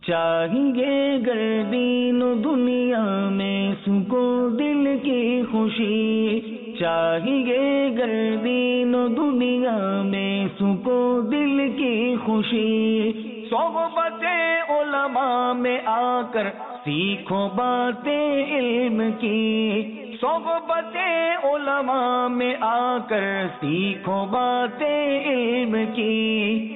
چاہیے گر دین و دنیا میں سکو دل کی خوشی، چاہیے گر دین و دنیا میں سکو دل کی خوشی، صحبت علماء میں آ کر سیکھو باتیں علم کی، صحبت علماء میں آ کر سیکھو باتیں علم کی۔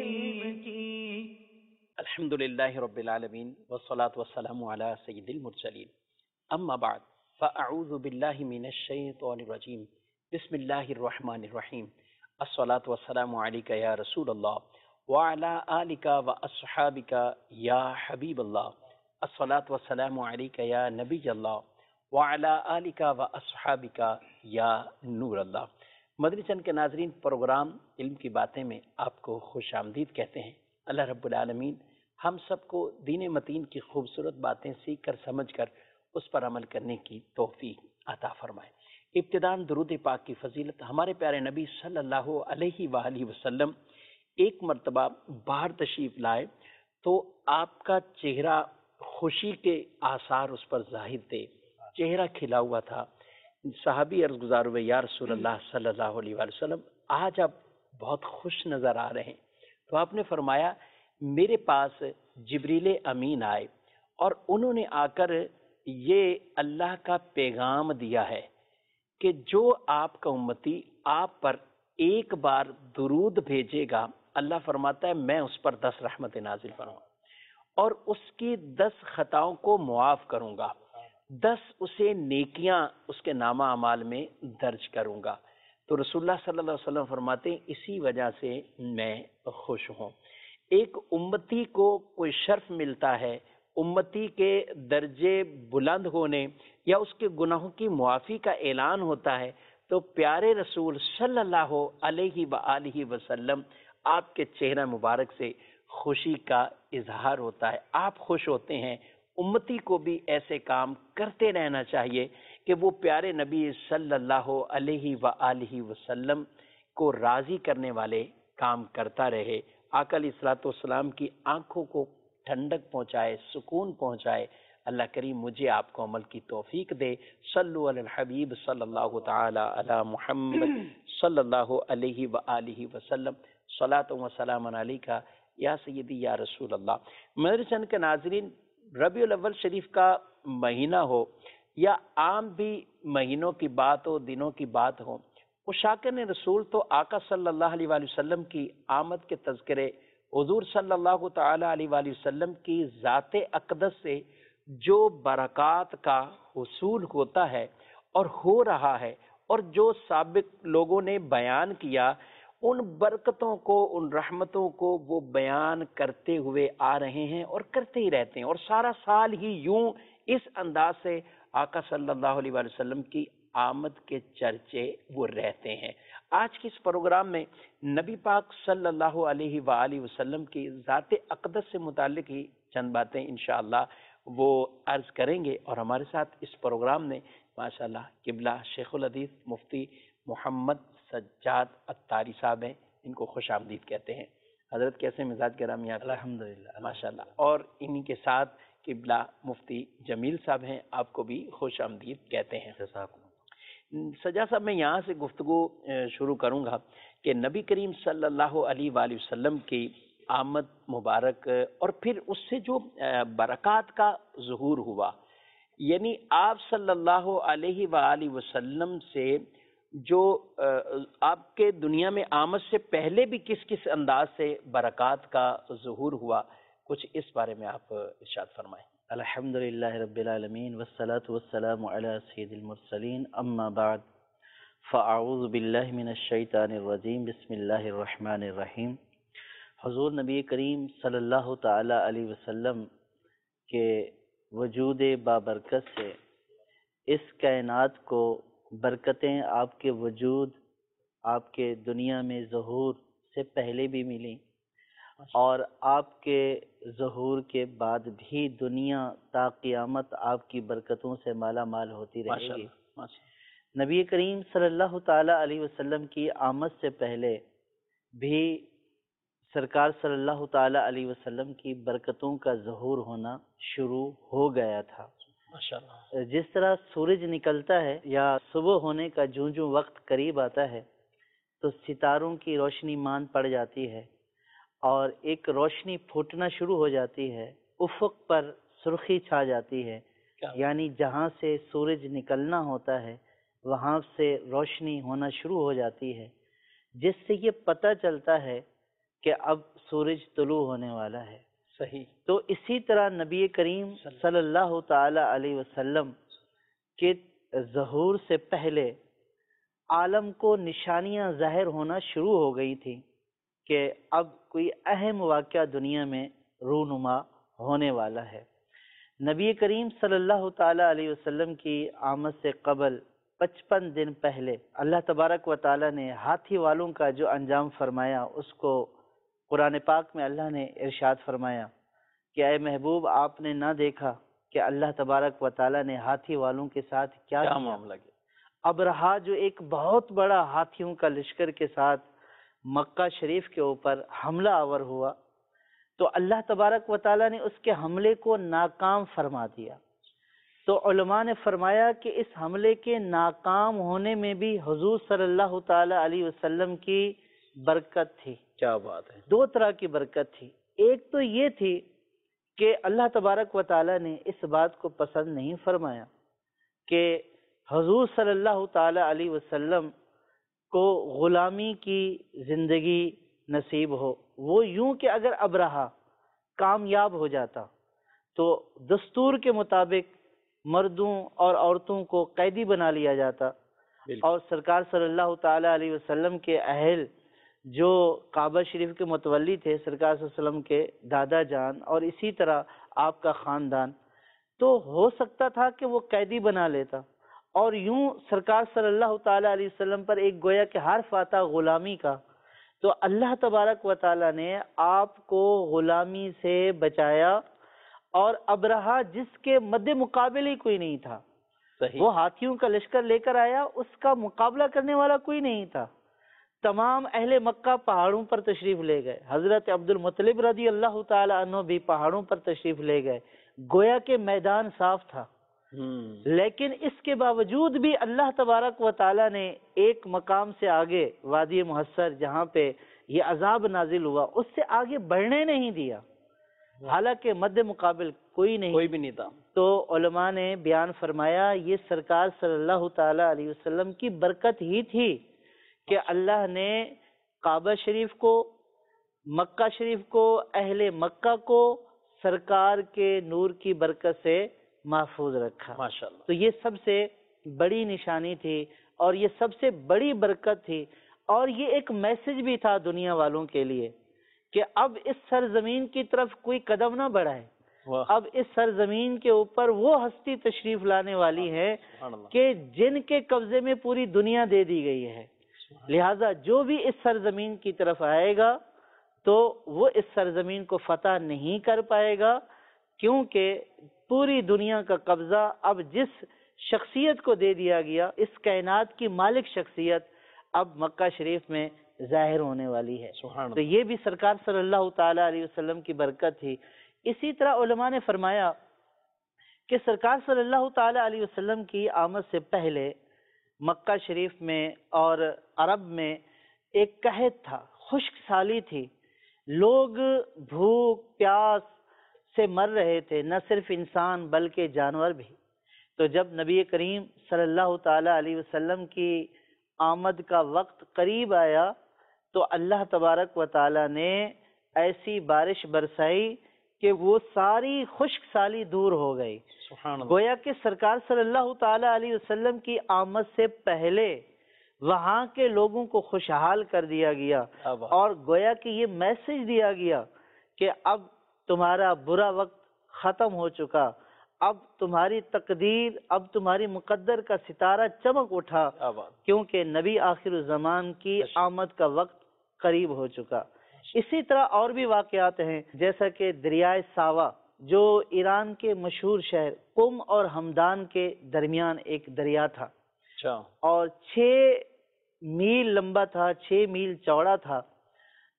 الحمدللہ رب العالمین والصلاة والسلام علی سید المرسلین، اما بعد فاعوذ باللہ من الشیطان الرجیم، بسم اللہ الرحمن الرحیم، الصلاة والسلام علیک یا رسول اللہ وعلی آلک واصحابک یا حبیب اللہ، الصلاة والسلام علیک یا نبی اللہ وعلی آلک واصحابک یا نور اللہ۔ مدنی چینل کے ناظرین، پروگرام علم کی باتیں میں آپ کو خوش آمدید کہتے ہیں۔ اللہ رب العالمین ہم سب کو دین متین کی خوبصورت باتیں سیکھ کر سمجھ کر اس پر عمل کرنے کی توفیق عطا فرمائے۔ ابتداءً درود پاک کی فضیلت ہمارے پیارے نبی صلی اللہ علیہ وآلہ وسلم ایک مرتبہ باہر تشریف لائے تو آپ کا چہرہ خوشی کے آثار اس پر ظاہر تھے، چہرہ کھلا ہوا تھا۔ صحابی عرض گزار ہوئے، یا رسول اللہ صلی اللہ علیہ وآلہ وسلم آج آپ بہت خوش نظر آ رہے ہیں۔ تو آپ نے فرمایا میرے پاس جبریل امین آئے اور انہوں نے آ کر یہ اللہ کا پیغام دیا ہے کہ جو آپ کا امتی آپ پر ایک بار درود بھیجے گا، اللہ فرماتا ہے میں اس پر 10 رحمت نازل کروں گا اور اس کی 10 خطاؤں کو معاف کروں گا، 10 اسے نیکیاں اس کے نامہ اعمال میں درج کروں گا۔ تو رسول اللہ صلی اللہ علیہ وسلم فرماتے ہیں اسی وجہ سے میں خوش ہوں۔ ایک امتی کو کوئی شرف ملتا ہے، امتی کے درجے بلند ہونے یا اس کے گناہوں کی معافی کا اعلان ہوتا ہے تو پیارے رسول صلی اللہ علیہ وآلہ وسلم آپ کے چہرہ مبارک سے خوشی کا اظہار ہوتا ہے، آپ خوش ہوتے ہیں۔ امتی کو بھی ایسے کام کرتے رہنا چاہیے کہ وہ پیارے نبی صلی اللہ علیہ وآلہ وسلم کو راضی کرنے والے کام کرتا رہے، آقا علیہ الصلوۃ والسلام کی آنکھوں کو ٹھنڈک پہنچائے، سکون پہنچائے۔ اللہ کریم مجھے آپ کو عمل کی توفیق دے۔ صلو علی الحبیب صلی اللہ تعالی علی محمد صلی اللہ علیہ وآلہ وسلم، صلاۃ و سلام علیکہ یا سیدی یا رسول اللہ۔ مدنی چینل کے ناظرین، ربیع الاول شریف کا مہینہ ہو یا عام بھی مہینوں کی بات ہو، دنوں کی بات ہو، عشاقِ رسول تو آقا صلی اللہ علیہ وآلہ وسلم کی آمد کے تذکرے، حضور صلی اللہ تعالی علیہ وآلہ وسلم کی ذات اقدس سے جو برکات کا حصول ہوتا ہے اور ہو رہا ہے اور جو سابق لوگوں نے بیان کیا، ان برکتوں کو، ان رحمتوں کو وہ بیان کرتے ہوئے آ رہے ہیں اور کرتے ہی رہتے ہیں، اور سارا سال ہی یوں اس انداز سے آقا صلی اللہ علیہ وآلہ وسلم کی آمد کے چرچے وہ رہتے ہیں۔ آج کے اس پروگرام میں نبی پاک صلی اللہ علیہ وآلہ وسلم کی ذات اقدس سے متعلق ہی چند باتیں انشاءاللہ وہ عرض کریں گے، اور ہمارے ساتھ اس پروگرام میں ماشاءاللہ قبلہ شیخ الحدیث مفتی محمد سجاد عطاری صاحب ہیں، ان کو خوش آمدید کہتے ہیں۔ حضرت کیسے مزاج گرامی آپ؟ الحمدللہ ماشاءاللہ۔ اور انہی کے ساتھ قبلہ مفتی جمیل صاحب ہیں، آپ کو بھی خوش آمدید کہتے ہیں۔ سجاد صاحب، میں یہاں سے گفتگو شروع کروں گا کہ نبی کریم صلی اللہ علیہ وآلہ وسلم کی آمد مبارک اور پھر اس سے جو برکات کا ظہور ہوا، یعنی آپ صلی اللہ علیہ وآلہ وسلم سے جو آپ کے دنیا میں آمد سے پہلے بھی کس کس انداز سے برکات کا ظہور ہوا، کچھ اس بارے میں آپ ارشاد فرمائیں۔ الحمدللہ رب العالمین والصلاة والسلام علی سید المرسلین، اما بعد فاعوذ باللہ من الشیطان الرجیم، بسم اللہ الرحمن الرحیم۔ حضور نبی کریم صلی اللہ تعالی علیہ وسلم کے وجود بابرکت سے اس کائنات کو برکتیں آپ کے وجود، آپ کے دنیا میں ظہور سے پہلے بھی ملی اور آپ کے ظہور کے بعد بھی دنیا تا قیامت آپ کی برکتوں سے مالا مال ہوتی رہے گی۔ نبی کریم صلی اللہ تعالی علیہ وسلم کی آمد سے پہلے بھی سرکار صلی اللہ تعالی علیہ وسلم کی برکتوں کا ظہور ہونا شروع ہو گیا تھا۔ ماشاءاللہ۔ جس طرح سورج نکلتا ہے یا صبح ہونے کا جوں جوں وقت قریب آتا ہے تو ستاروں کی روشنی مان پڑ جاتی ہے اور ایک روشنی پھوٹنا شروع ہو جاتی ہے، افق پر سرخی چھا جاتی ہے، یعنی جہاں سے سورج نکلنا ہوتا ہے وہاں سے روشنی ہونا شروع ہو جاتی ہے، جس سے یہ پتہ چلتا ہے کہ اب سورج طلوع ہونے والا ہے۔ صحیح۔ تو اسی طرح نبی کریم صلی اللہ تعالی علیہ وسلم کے ظہور سے پہلے عالم کو نشانیاں ظاہر ہونا شروع ہو گئی تھی کہ اب کوئی اہم واقعہ دنیا میں رونما ہونے والا ہے۔ نبی کریم صلی اللہ تعالی علیہ وسلم کی آمد سے قبل 55 دن پہلے اللہ تبارک و تعالی نے ہاتھی والوں کا جو انجام فرمایا اس کو قرآن پاک میں اللہ نے ارشاد فرمایا کہ اے محبوب آپ نے نہ دیکھا کہ اللہ تبارک و تعالی نے ہاتھی والوں کے ساتھ کیا معاملہ کیا؟ ابرہا جو ایک بہت بڑا ہاتھیوں کا لشکر کے ساتھ مکہ شریف کے اوپر حملہ آور ہوا تو اللہ تبارک و تعالی نے اس کے حملے کو ناکام فرما دیا۔ تو علماء نے فرمایا کہ اس حملے کے ناکام ہونے میں بھی حضور صلی اللہ تعالی علیہ وسلم کی برکت تھی۔ کیا بات ہے! دو طرح کی برکت تھی، ایک تو یہ تھی کہ اللہ تبارک و تعالی نے اس بات کو پسند نہیں فرمایا کہ حضور صلی اللہ تعالی علیہ وسلم کو غلامی کی زندگی نصیب ہو۔ وہ یوں کہ اگر ابرہا کامیاب ہو جاتا تو دستور کے مطابق مردوں اور عورتوں کو قیدی بنا لیا جاتا اور سرکار صلی اللہ تعالی علیہ وسلم کے اہل جو کعبہ شریف کے متولی تھے، سرکار صلی اللہ علیہ وسلم کے دادا جان اور اسی طرح آپ کا خاندان، تو ہو سکتا تھا کہ وہ قیدی بنا لیتا اور یوں سرکار صلی اللہ تعالی علیہ وسلم پر ایک گویا کہ حرف آتا غلامی کا۔ تو اللہ تبارک و تعالی نے آپ کو غلامی سے بچایا اور ابرہا جس کے مد مقابل ہی کوئی نہیں تھا، وہ ہاتھیوں کا لشکر لے کر آیا، اس کا مقابلہ کرنے والا کوئی نہیں تھا۔ تمام اہل مکہ پہاڑوں پر تشریف لے گئے، حضرت عبد المطلب رضی اللہ تعالی عنہ بھی پہاڑوں پر تشریف لے گئے، گویا کہ میدان صاف تھا۔ لیکن اس کے باوجود بھی اللہ تبارک و تعالی نے ایک مقام سے آگے وادی محصر جہاں پہ یہ عذاب نازل ہوا اس سے آگے بڑھنے نہیں دیا، حالانکہ مد مقابل کوئی بھی نہیں تھا۔ تو علماء نے بیان فرمایا یہ سرکار صلی اللہ تعالی علیہ وسلم کی برکت ہی تھی کہ اللہ نے کعبہ شریف کو، مکہ شریف کو، اہل مکہ کو سرکار کے نور کی برکت سے محفوظ رکھا۔ ماشاءاللہ۔ تو یہ سب سے بڑی نشانی تھی اور یہ سب سے بڑی برکت تھی اور یہ ایک میسج بھی تھا دنیا والوں کے لیے کہ اب اس سرزمین کی طرف کوئی قدم نہ بڑھائے، اب اس سرزمین کے اوپر وہ ہستی تشریف لانے والی ہے کہ جن کے قبضے میں پوری دنیا دے دی گئی ہے، لہذا جو بھی اس سرزمین کی طرف آئے گا تو وہ اس سرزمین کو فتح نہیں کر پائے گا، کیونکہ پوری دنیا کا قبضہ اب جس شخصیت کو دے دیا گیا، اس کائنات کی مالک شخصیت اب مکہ شریف میں ظاہر ہونے والی ہے۔ تو یہ بھی سرکار صلی اللہ تعالی علیہ وسلم کی برکت تھی۔ اسی طرح علماء نے فرمایا کہ سرکار صلی اللہ تعالی علیہ وسلم کی آمد سے پہلے مکہ شریف میں اور عرب میں ایک قحط تھا، خشک سالی تھی، لوگ بھوک پیاس سے مر رہے تھے، نہ صرف انسان بلکہ جانور بھی۔ تو جب نبی کریم صلی اللہ تعالی علیہ وسلم کی آمد کا وقت قریب آیا تو اللہ تبارک و تعالی نے ایسی بارش برسائی کہ وہ ساری خشک سالی دور ہو گئی۔ گویا کہ سرکار صلی اللہ تعالی علیہ وسلم کی آمد سے پہلے وہاں کے لوگوں کو خوشحال کر دیا گیا اور گویا کہ یہ میسج دیا گیا کہ اب تمہارا برا وقت ختم ہو چکا، اب تمہاری تقدیر، اب تمہاری مقدر کا ستارہ چمک اٹھا، کیونکہ نبی آخر الزمان کی آمد کا وقت قریب ہو چکا۔ اسی طرح اور بھی واقعات ہیں، جیسا کہ دریائے ساوا جو ایران کے مشہور شہر قم اور ہمدان کے درمیان ایک دریا تھا اور 6 میل لمبا تھا، 6 میل چوڑا تھا۔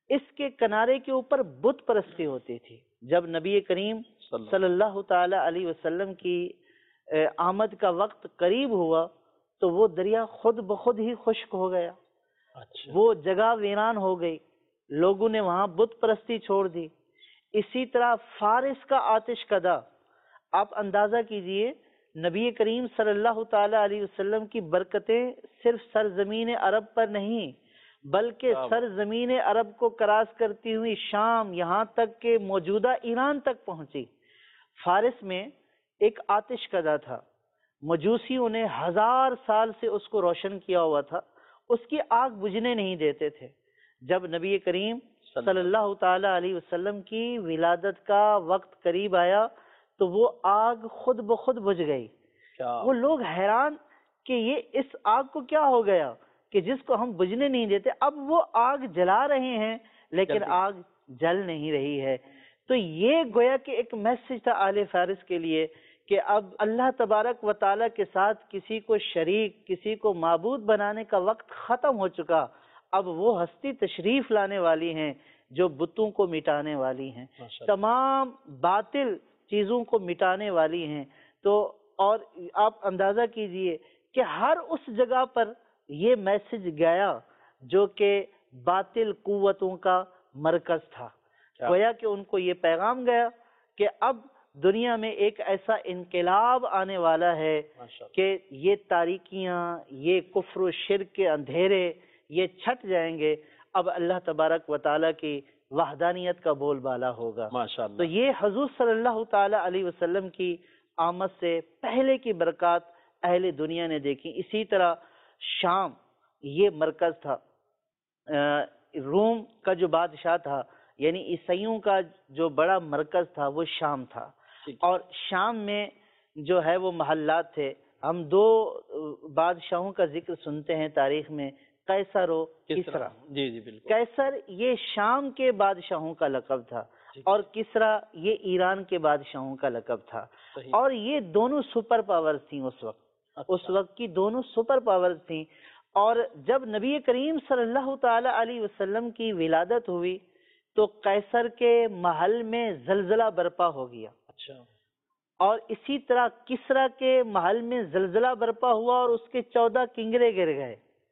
اس کے کنارے کے اوپر بت پرستی ہوتی تھی۔ جب نبی کریم صلی اللہ تعالی علیہ وسلم کی آمد کا وقت قریب ہوا تو وہ دریا خود بخود ہی خشک ہو گیا، وہ جگہ ویران ہو گئی، لوگوں نے وہاں بت پرستی چھوڑ دی۔ اسی طرح فارس کا آتش کدہ، آپ اندازہ کیجئے نبی کریم صلی اللہ تعالی علیہ وسلم کی برکتیں صرف سرزمین عرب پر نہیں بلکہ سرزمین عرب کو کراس کرتی ہوئی شام یہاں تک کہ موجودہ ایران تک پہنچی۔ فارس میں ایک آتش کدہ تھا، مجوسیوں نے 1000 سال سے اس کو روشن کیا ہوا تھا، اس کی آگ بجھنے نہیں دیتے تھے۔ جب نبی کریم صلی اللہ تعالی علیہ وسلم کی ولادت کا وقت قریب آیا تو وہ آگ خود بخود بجھ گئی۔ وہ لوگ حیران کہ یہ اس آگ کو کیا ہو گیا کہ جس کو ہم بجھنے نہیں دیتے، اب وہ آگ جلا رہے ہیں لیکن آگ جل نہیں رہی ہے۔ تو یہ گویا کہ ایک میسج تھا آل فارس کے لیے کہ اب اللہ تبارک و تعالی کے ساتھ کسی کو شریک، کسی کو معبود بنانے کا وقت ختم ہو چکا، اب وہ ہستی تشریف لانے والی ہیں جو بتوں کو مٹانے والی ہیں، تمام باطل چیزوں کو مٹانے والی ہیں۔ تو اور آپ اندازہ کیجئے کہ ہر اس جگہ پر یہ میسج گیا جو کہ باطل قوتوں کا مرکز تھا، گویا کہ ان کو یہ پیغام گیا کہ اب دنیا میں ایک ایسا انقلاب آنے والا ہے کہ یہ تاریکیاں، یہ کفر و شرک کے اندھیرے یہ چھٹ جائیں گے، اب اللہ تبارک و تعالیٰ کی وحدانیت کا بول بالا ہوگا۔ تو یہ حضور صلی اللہ تعالی علیہ وسلم کی آمد سے پہلے کی برکات اہل دنیا نے دیکھی۔ اسی طرح شام یہ مرکز تھا، روم کا جو بادشاہ تھا یعنی عیسائیوں کا جو بڑا مرکز تھا وہ شام تھا، اور شام میں جو ہے وہ محلات تھے۔ ہم 2 بادشاہوں کا ذکر سنتے ہیں تاریخ میں، قیصر و کسریٰ۔ جی جی بالکل۔ قیصر یہ شام کے بادشاہوں کا لقب تھا اور کسریٰ یہ ایران کے بادشاہوں کا لقب تھا، اور یہ دونوں سپر پاورز تھیں اس وقت۔ اس وقت کی دونوں سپر پاورز تھیں، اور جب نبی کریم صلی اللہ تعالی علیہ وسلم کی ولادت ہوئی تو قیصر کے محل میں زلزلہ برپا ہو گیا، اور اسی طرح کسریٰ کے محل میں زلزلہ برپا ہوا اور اس کے 14 کنگرے گر گئے۔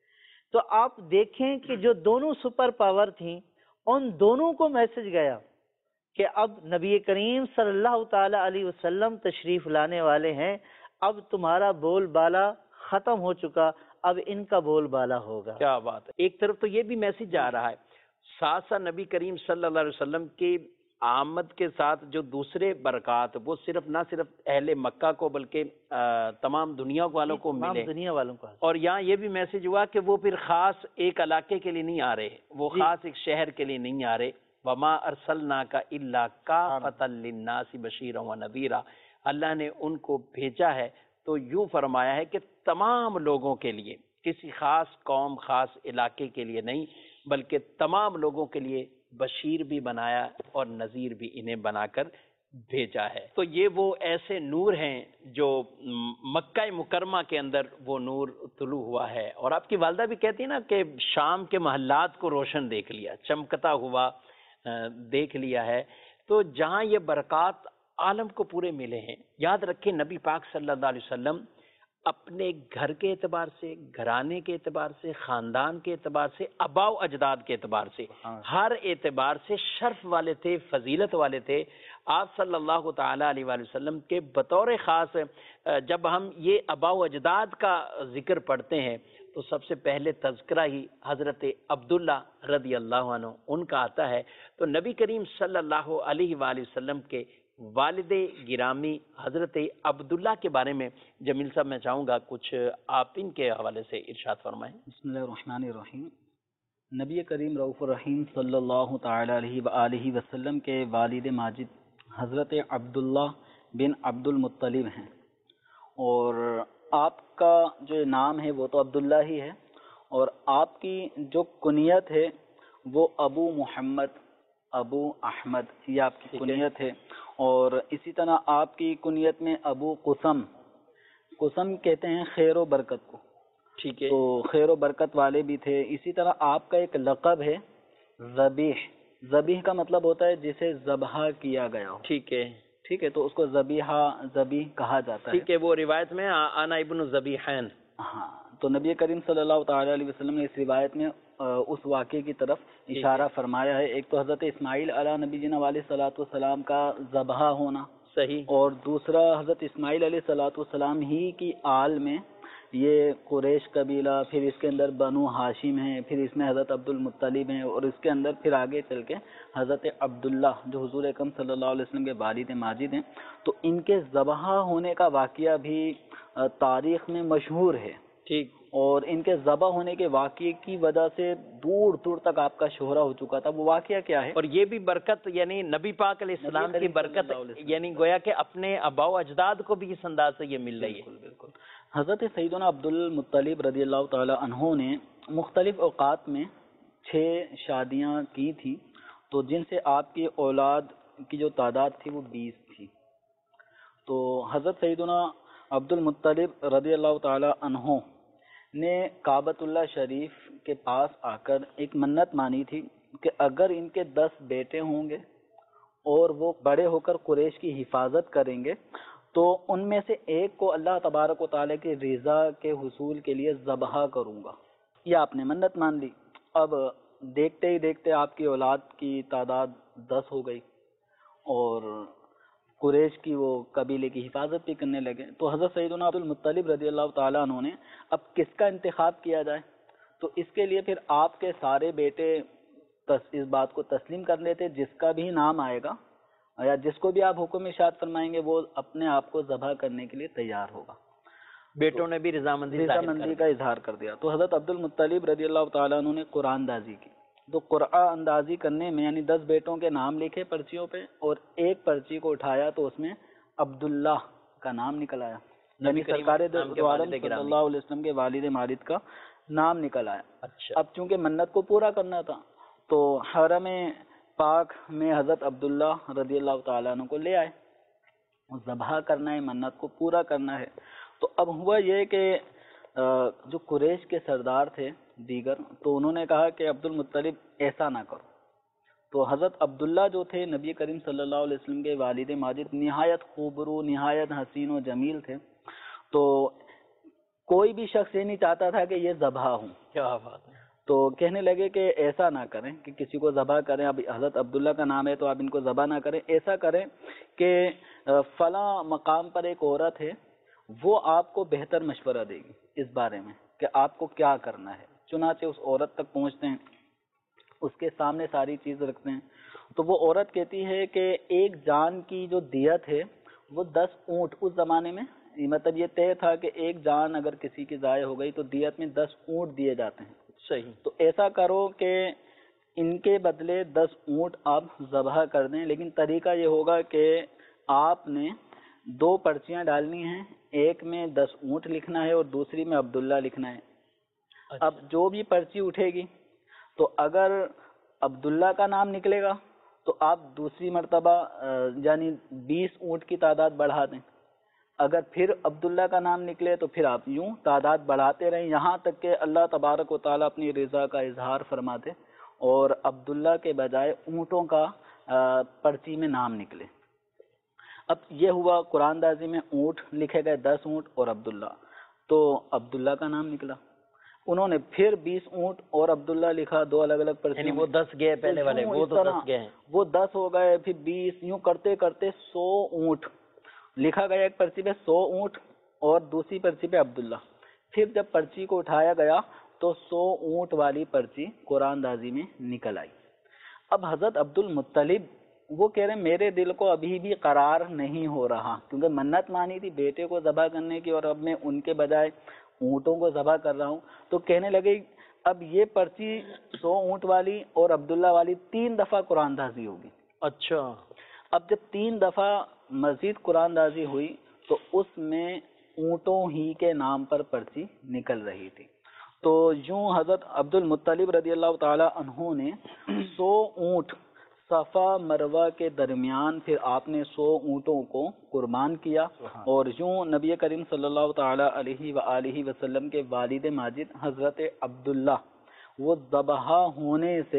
تو آپ دیکھیں کہ جو دونوں سپر پاور تھیں ان دونوں کو میسج گیا کہ اب نبی کریم صلی اللہ تعالی علیہ وسلم تشریف لانے والے ہیں، اب تمہارا بول بالا ختم ہو چکا، اب ان کا بول بالا ہوگا۔ کیا بات ہے۔ ایک طرف تو یہ بھی میسج جا رہا ہے، ساتھ ساتھ نبی کریم صلی اللہ علیہ وسلم کی آمد کے ساتھ جو دوسرے برکات وہ صرف نہ صرف اہل مکہ کو بلکہ تمام دنیا والوں کو ملے، دنیا والوں کو، اور یہاں یہ بھی میسج ہوا کہ وہ پھر خاص ایک علاقے کے لیے نہیں آ رہے، وہ خاص ایک شہر کے لیے نہیں آ رہے۔ وما ارسلناک الا کافۃ للناس بشیرا ونذیرا، اللہ نے ان کو بھیجا ہے تو یوں فرمایا ہے کہ تمام لوگوں کے لیے، کسی خاص قوم خاص علاقے کے لیے نہیں بلکہ تمام لوگوں کے لیے بشیر بھی بنایا اور نذیر بھی انہیں بنا کر بھیجا ہے۔ تو یہ وہ ایسے نور ہیں جو مکہ مکرمہ کے اندر وہ نور طلوع ہوا ہے، اور آپ کی والدہ بھی کہتی ہیں نا کہ شام کے محلات کو روشن دیکھ لیا، چمکتا ہوا دیکھ لیا ہے۔ تو جہاں یہ برکات عالم کو پورے ملے ہیں، یاد رکھیں نبی پاک صلی اللہ علیہ وسلم اپنے گھر کے اعتبار سے، گھرانے کے اعتبار سے، خاندان کے اعتبار سے، آباء و اجداد کے اعتبار سے، ہر اعتبار سے شرف والے تھے، فضیلت والے تھے۔ آپ صلی اللہ تعالیٰ علیہ وآلہ وسلم کے بطور خاص جب ہم یہ آباء و اجداد کا ذکر پڑھتے ہیں تو سب سے پہلے تذکرہ ہی حضرت عبداللہ رضی اللہ عنہ ان کا آتا ہے۔ تو نبی کریم صلی اللہ علیہ وآلہ وسلم کے والد گرامی حضرت عبداللہ کے بارے میں جمیل صاحب میں چاہوں گا کچھ آپ ان کے حوالے سے ارشاد فرمائیں۔ بسم اللہ الرحمن الرحیم۔ نبی کریم رؤوف الرحیم صلی اللہ تعالی علیہ وآلہ وسلم کے والد ماجد حضرت عبداللہ بن عبد المطلب ہیں، اور آپ کا جو نام ہے وہ تو عبداللہ ہی ہے، اور آپ کی جو کنیت ہے وہ ابو محمد، ابو احمد یہ آپ کی کنیت ہے، اور اسی طرح آپ کی کنیت میں ابو قسم کہتے ہیں خیر و برکت کو، ٹھیک ہے، تو خیر و برکت والے بھی تھے۔ اسی طرح آپ کا ایک لقب ہے ذبیح، ذبیح کا مطلب ہوتا ہے جسے ذبح کیا گیا ہو، ٹھیک ہے ٹھیک ہے، تو اس کو ذبیحہ ذبیح کہا جاتا ہے۔ ٹھیک ہے، وہ روایت میں انا ابن ذبیحین۔ ہاں، تو نبی کریم صلی اللہ تعالی علیہ وسلم نے اس روایت میں اس واقعے کی طرف اشارہ فرمایا ہے۔ ایک تو حضرت اسماعیل علیہ نبی جینا علیہ صلاۃ والسلام کا ذبح ہونا، صحیح، اور دوسرا حضرت اسماعیل علیہ صلاۃ والسلام ہی کی آل میں یہ قریش قبیلہ، پھر اس کے اندر بنو ہاشم ہیں، پھر اس میں حضرت عبد المطلب ہیں، اور اس کے اندر پھر آگے چل کے حضرت عبداللہ جو حضور اکرم صلی اللہ علیہ وسلم کے والد ماجد ہیں، تو ان کے ذبح ہونے کا واقعہ بھی تاریخ میں مشہور ہے، ٹھیک، اور ان کے ذبح ہونے کے واقعے کی وجہ سے دور دور تک آپ کا شہرہ ہو چکا تھا۔ وہ واقعہ کیا ہے؟ اور یہ بھی برکت یعنی نبی پاک علیہ السلام کی برکت، یعنی گویا کہ اپنے آباء و اجداد کو بھی اس انداز سے یہ مل رہی ہے۔ بالکل۔ حضرت سیدنا عبد المطلب رضی اللہ تعالی عنہ نے مختلف اوقات میں 6 شادیاں کی تھی، تو جن سے آپ کی اولاد کی جو تعداد تھی وہ 20 تھی۔ تو حضرت سیدنا عبد المطلب رضی اللہ تعالی عنہ نے کعبۃ اللہ شریف کے پاس آ کر ایک منت مانی تھی کہ اگر ان کے 10 بیٹے ہوں گے اور وہ بڑے ہو کر قریش کی حفاظت کریں گے تو ان میں سے ایک کو اللہ تبارک و تعالیٰ کی رضا کے حصول کے لیے ذبح کروں گا۔ یہ آپ نے منت مان لی۔ اب دیکھتے ہی دیکھتے آپ کی اولاد کی تعداد 10 ہو گئی، اور قریش کی وہ قبیلے کی حفاظت بھی کرنے لگے۔ تو حضرت سیدنا عبد المطلب رضی اللہ تعالیٰ عنہ نے اب کس کا انتخاب کیا جائے، تو اس کے لیے پھر آپ کے سارے بیٹے اس بات کو تسلیم کر لیتے، جس کا بھی نام آئے گا یا جس کو بھی آپ حکم ارشاد فرمائیں گے وہ اپنے آپ کو ذبح کرنے کے لیے تیار ہوگا۔ بیٹوں نے بھی رضامندی کا اظہار کر دیا۔ تو حضرت عبد المطلب رضی اللہ تعالیٰ عنہ نے قرآن اندازی کی۔ تو قرآن اندازی کرنے میں یعنی 10 بیٹوں کے نام لکھے پرچیوں پہ، اور ایک پرچی کو اٹھایا تو اس میں عبداللہ کا نام نکل آیا، یعنی سرکار دو عالم صلی اللہ علیہ وسلم کے والد ماجد کا نام نکل آیا۔ اچھا، اب چونکہ منت کو پورا کرنا تھا تو حرم پاک میں حضرت عبداللہ رضی اللہ تعالیٰ عنہ کو لے آئے، ذبح کرنا ہے، منت کو پورا کرنا ہے۔ تو اب ہوا یہ کہ جو قریش کے سردار تھے دیگر، تو انہوں نے کہا کہ عبد المطلب ایسا نہ کرو۔ تو حضرت عبداللہ جو تھے نبی کریم صلی اللہ علیہ وسلم کے والد ماجد، نہایت خوبرو، نہایت حسین و جمیل تھے، تو کوئی بھی شخص یہ نہیں چاہتا تھا کہ یہ ذبح ہوں۔ کیا بات ہے۔ تو کہنے لگے کہ ایسا نہ کریں کہ کسی کو ذبح کریں، اب حضرت عبداللہ کا نام ہے تو آپ ان کو ذبح نہ کریں، ایسا کریں کہ فلاں مقام پر ایک عورت ہے، وہ آپ کو بہتر مشورہ دے گی اس بارے میں کہ آپ کو کیا کرنا ہے۔ چنانچہ اس عورت تک پہنچتے ہیں، اس کے سامنے ساری چیز رکھتے ہیں، تو وہ عورت کہتی ہے کہ ایک جان کی جو دیت ہے وہ 10 اونٹ، اس زمانے میں مطلب یہ طے تھا کہ ایک جان اگر کسی کی ضائع ہو گئی تو دیت میں 10 اونٹ دیے جاتے ہیں۔ صحیح، تو ایسا کرو کہ ان کے بدلے 10 اونٹ آپ ذبح کر دیں، لیکن طریقہ یہ ہوگا کہ آپ نے 2 پرچیاں ڈالنی ہیں، ایک میں 10 اونٹ لکھنا ہے اور دوسری میں عبداللہ لکھنا ہے۔ اب جو بھی پرچی اٹھے گی تو اگر عبداللہ کا نام نکلے گا تو آپ دوسری مرتبہ یعنی 20 اونٹ کی تعداد بڑھا دیں، اگر پھر عبداللہ کا نام نکلے تو پھر آپ یوں تعداد بڑھاتے رہیں یہاں تک کہ اللہ تبارک و تعالیٰ اپنی رضا کا اظہار فرما دے اور عبداللہ کے بجائے اونٹوں کا پرچی میں نام نکلے۔ اب یہ ہوا قرآن دازی میں اونٹ لکھے گئے 10 اونٹ اور عبداللہ، تو عبداللہ کا نام نکلا۔ انہوں نے پھر 20 اونٹ اور عبداللہ لکھا، 2 الگ الگ پرچی، یعنی وہ 10 گئے پہلے والے، وہ تو 10 گئے ہیں، وہ 10 ہو گئے، پھر 20، یوں کرتے کرتے 100 اونٹ لکھا گیا، ایک پرچی پہ 100 اونٹ اور دوسری پرچی پہ عبداللہ۔ پھر جب پرچی کو اٹھایا گیا تو 100 اونٹ والی پرچی قرآن دازی میں نکل آئی۔ اب حضرت عبد المطلب وہ کہہ رہے ہیں میرے دل کو ابھی بھی قرار نہیں ہو رہا، کیونکہ منت مانی تھی بیٹے کو ذبح کرنے کی اور اب میں ان کے بجائے اونٹوں کو ذبح کر رہا ہوں۔ تو کہنے لگے اب یہ پرچی 100 اونٹ والی اور عبداللہ والی 3 دفعہ قرآن دازی ہوگی۔ اچھا، اب جب 3 دفعہ مزید قرآن دازی ہوئی تو اس میں اونٹوں ہی کے نام پر پرچی نکل رہی تھی۔ تو یوں حضرت عبد المطلب رضی اللہ تعالی عنہ نے 100 اونٹ صفا مروہ کے درمیان پھر آپ نے 100 اونٹوں کو قربان کیا، اور یوں نبی کریم صلی اللہ تعالی علیہ وآلہ وسلم کے والد ماجد حضرت عبداللہ وہ ذبح ہونے سے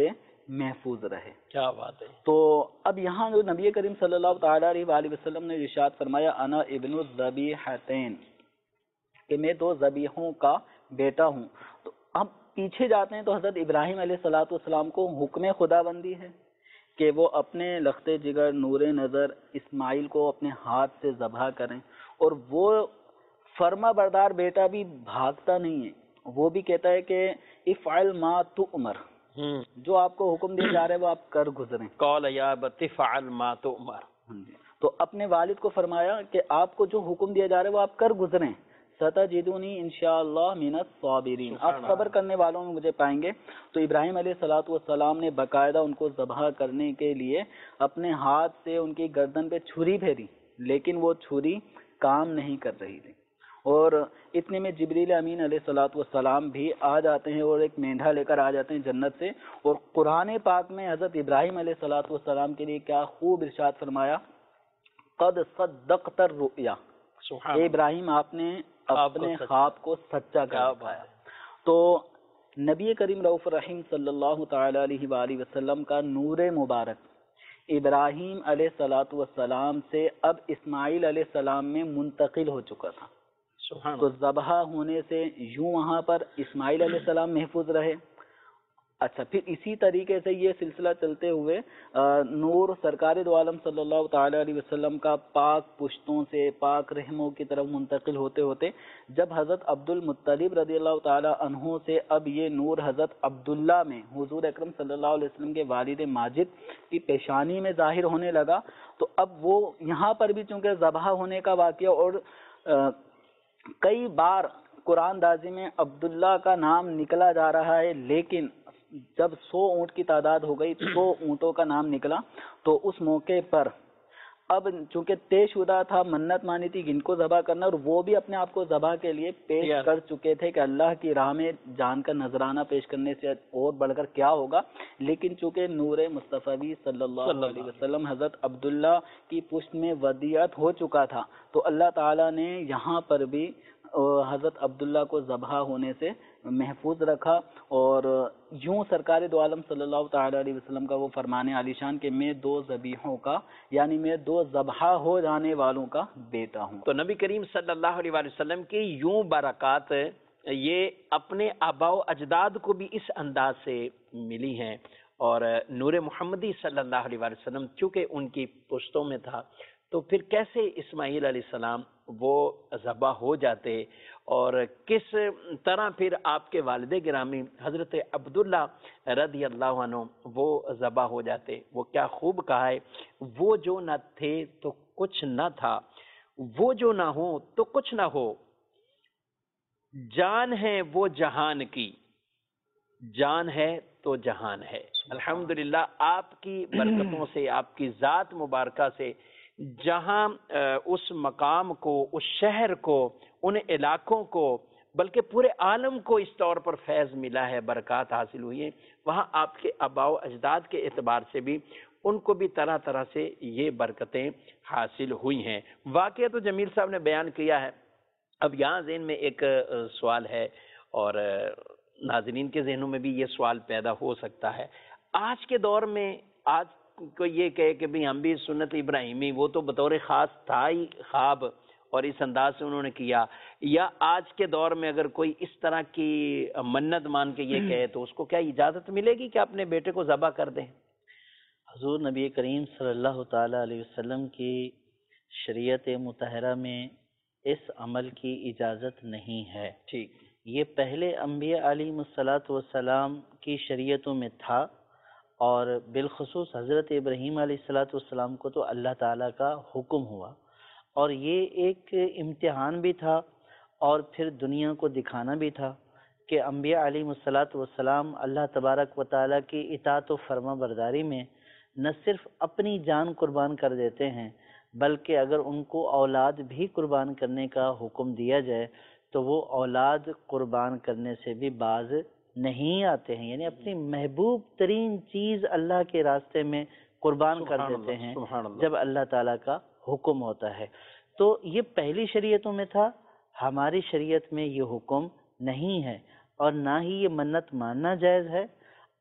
محفوظ رہے۔ کیا بات ہے۔ تو اب یہاں جو نبی کریم صلی اللہ تعالیٰ علیہ وآلہ وسلم نے ارشاد فرمایا انا ابن الذبیحتین، کہ میں دو ذبیحوں کا بیٹا ہوں، تو اب پیچھے جاتے ہیں تو حضرت ابراہیم علیہ السلام کو حکم خدا بندی ہے کہ وہ اپنے لخت جگر نور نظر اسماعیل کو اپنے ہاتھ سے ذبح کریں، اور وہ فرما بردار بیٹا بھی بھاگتا نہیں ہے، وہ بھی کہتا ہے کہ افعل ما تؤمر، جو آپ کو حکم دیا جا رہا ہے وہ آپ کر گزریں۔ قال یا ابت افعل ما تؤمر، تو اپنے والد کو فرمایا کہ آپ کو جو حکم دیا جا رہا ہے وہ آپ کر گزریں، ستجدونی انشاءاللہ من الصابرین، آپ صبر کرنے والوں میں مجھے پائیں گے۔ تو ابراہیم علیہ السلام نے باقاعدہ ان کو ذبح کرنے کے لیے اپنے ہاتھ سے ان کی گردن پہ چھری پھیری، لیکن وہ چھری کام نہیں کر رہی تھی، اور اتنے میں جبریل امین علیہ السلام بھی آ جاتے ہیں اور ایک مینڈھا لے کر آ جاتے ہیں جنت سے، اور قرآن پاک میں حضرت ابراہیم علیہ السلام کے لیے کیا خوب ارشاد فرمایا، قد صدقت الرؤیا، اے ابراہیم آپ نے اپنے خواب کو سچا کر دکھایا۔ تو نبی کریم رؤوف الرحیم صلی اللہ تعالی علیہ وآلہ وسلم کا نور مبارک ابراہیم علیہ السلام سے اب اسماعیل علیہ السلام میں منتقل ہو چکا تھا۔ تو ذبح ہونے سے یوں وہاں پر اسماعیل علیہ السلام محفوظ رہے۔ اچھا، پھر اسی طریقے سے یہ سلسلہ چلتے ہوئے نور سرکار دو عالم صلی اللہ تعالی علیہ وسلم کا پاک پشتوں سے پاک رحموں کی طرف منتقل ہوتے ہوتے جب حضرت عبد المطلب رضی اللہ تعالی عنہ سے اب یہ نور حضرت عبداللہ میں حضور اکرم صلی اللہ علیہ وسلم کے والد ماجد کی پیشانی میں ظاہر ہونے لگا، تو اب وہ یہاں پر بھی چونکہ ذبح ہونے کا واقعہ، اور کئی بار قرآن دازی میں عبداللہ کا نام نکلا جا رہا ہے، لیکن جب 100 اونٹ کی تعداد ہو گئی 100 اونٹوں کا نام نکلا، تو اس موقع پر اب چونکہ طے شدہ تھا، منت مانی تھی جن کو ذبح کرنا، اور وہ بھی اپنے آپ کو ذبح کے لیے پیش کر چکے تھے کہ اللہ کی راہ میں جان کا نذرانہ پیش کرنے سے اور بڑھ کر کیا ہوگا، لیکن چونکہ نور مصطفی صلی اللہ علیہ وسلم حضرت عبداللہ کی پشت میں ودیعت ہو چکا تھا، تو اللہ تعالیٰ نے یہاں پر بھی حضرت عبداللہ کو ذبح ہونے سے محفوظ رکھا، اور یوں سرکار دو عالم صلی اللہ تعالی علیہ وسلم کا وہ فرمان عالی شان کہ میں دو ذبیحوں کا، یعنی میں دو ذبح ہو جانے والوں کا بیٹا ہوں۔ تو نبی کریم صلی اللہ علیہ وسلم کی یوں برکات یہ اپنے آباء و اجداد کو بھی اس انداز سے ملی ہیں، اور نور محمدی صلی اللہ علیہ وسلم چونکہ ان کی پشتوں میں تھا، تو پھر کیسے اسماعیل علیہ السلام وہ ذبح ہو جاتے، اور کس طرح پھر آپ کے والد گرامی حضرت عبداللہ رضی اللہ عنہ وہ ذبح ہو جاتے۔ وہ کیا خوب کہا ہے، وہ جو نہ تھے تو کچھ نہ تھا، وہ جو نہ ہو تو کچھ نہ ہو، جان ہے وہ جہان کی، جان ہے تو جہان ہے۔ الحمدللہ آپ کی برکتوں سے، آپ کی ذات مبارکہ سے جہاں اس مقام کو، اس شہر کو، ان علاقوں کو، بلکہ پورے عالم کو اس طور پر فیض ملا ہے، برکات حاصل ہوئی ہیں، وہاں آپ کے آباء و اجداد کے اعتبار سے بھی ان کو بھی طرح طرح سے یہ برکتیں حاصل ہوئی ہیں۔ واقعہ تو جمیل صاحب نے بیان کیا ہے، اب یہاں ذہن میں ایک سوال ہے، اور ناظرین کے ذہنوں میں بھی یہ سوال پیدا ہو سکتا ہے، آج کے دور میں آج کو یہ کہے کہ بھی ہم بھی سنت ابراہیمی، وہ تو بطور خاص تھا ہی خواب اور اس انداز سے انہوں نے کیا، یا آج کے دور میں اگر کوئی اس طرح کی منت مان کے یہ کہے تو اس کو کیا اجازت ملے گی کہ اپنے بیٹے کو ذبح کر دیں؟ حضور نبی کریم صلی اللہ تعالی علیہ وسلم کی شریعت مطہرہ میں اس عمل کی اجازت نہیں ہے۔ ٹھیک، یہ پہلے انبیاء علیہ الصلاۃ والسلام کی شریعتوں میں تھا، اور بالخصوص حضرت ابراہیم علیہ الصلاۃ والسلام کو تو اللہ تعالیٰ کا حکم ہوا، اور یہ ایک امتحان بھی تھا، اور پھر دنیا کو دکھانا بھی تھا کہ انبیاء علیہ الصلاۃ والسلام اللہ تبارک و تعالیٰ کی اطاعت و فرما برداری میں نہ صرف اپنی جان قربان کر دیتے ہیں، بلکہ اگر ان کو اولاد بھی قربان کرنے کا حکم دیا جائے تو وہ اولاد قربان کرنے سے بھی باز نہیں آتے ہیں، یعنی اپنی محبوب ترین چیز اللہ کے راستے میں قربان کر دیتے ہیں جب اللہ تعالیٰ کا حکم ہوتا ہے۔ تو یہ پہلی شریعتوں میں تھا، ہماری شریعت میں یہ حکم نہیں ہے، اور نہ ہی یہ منت ماننا جائز ہے،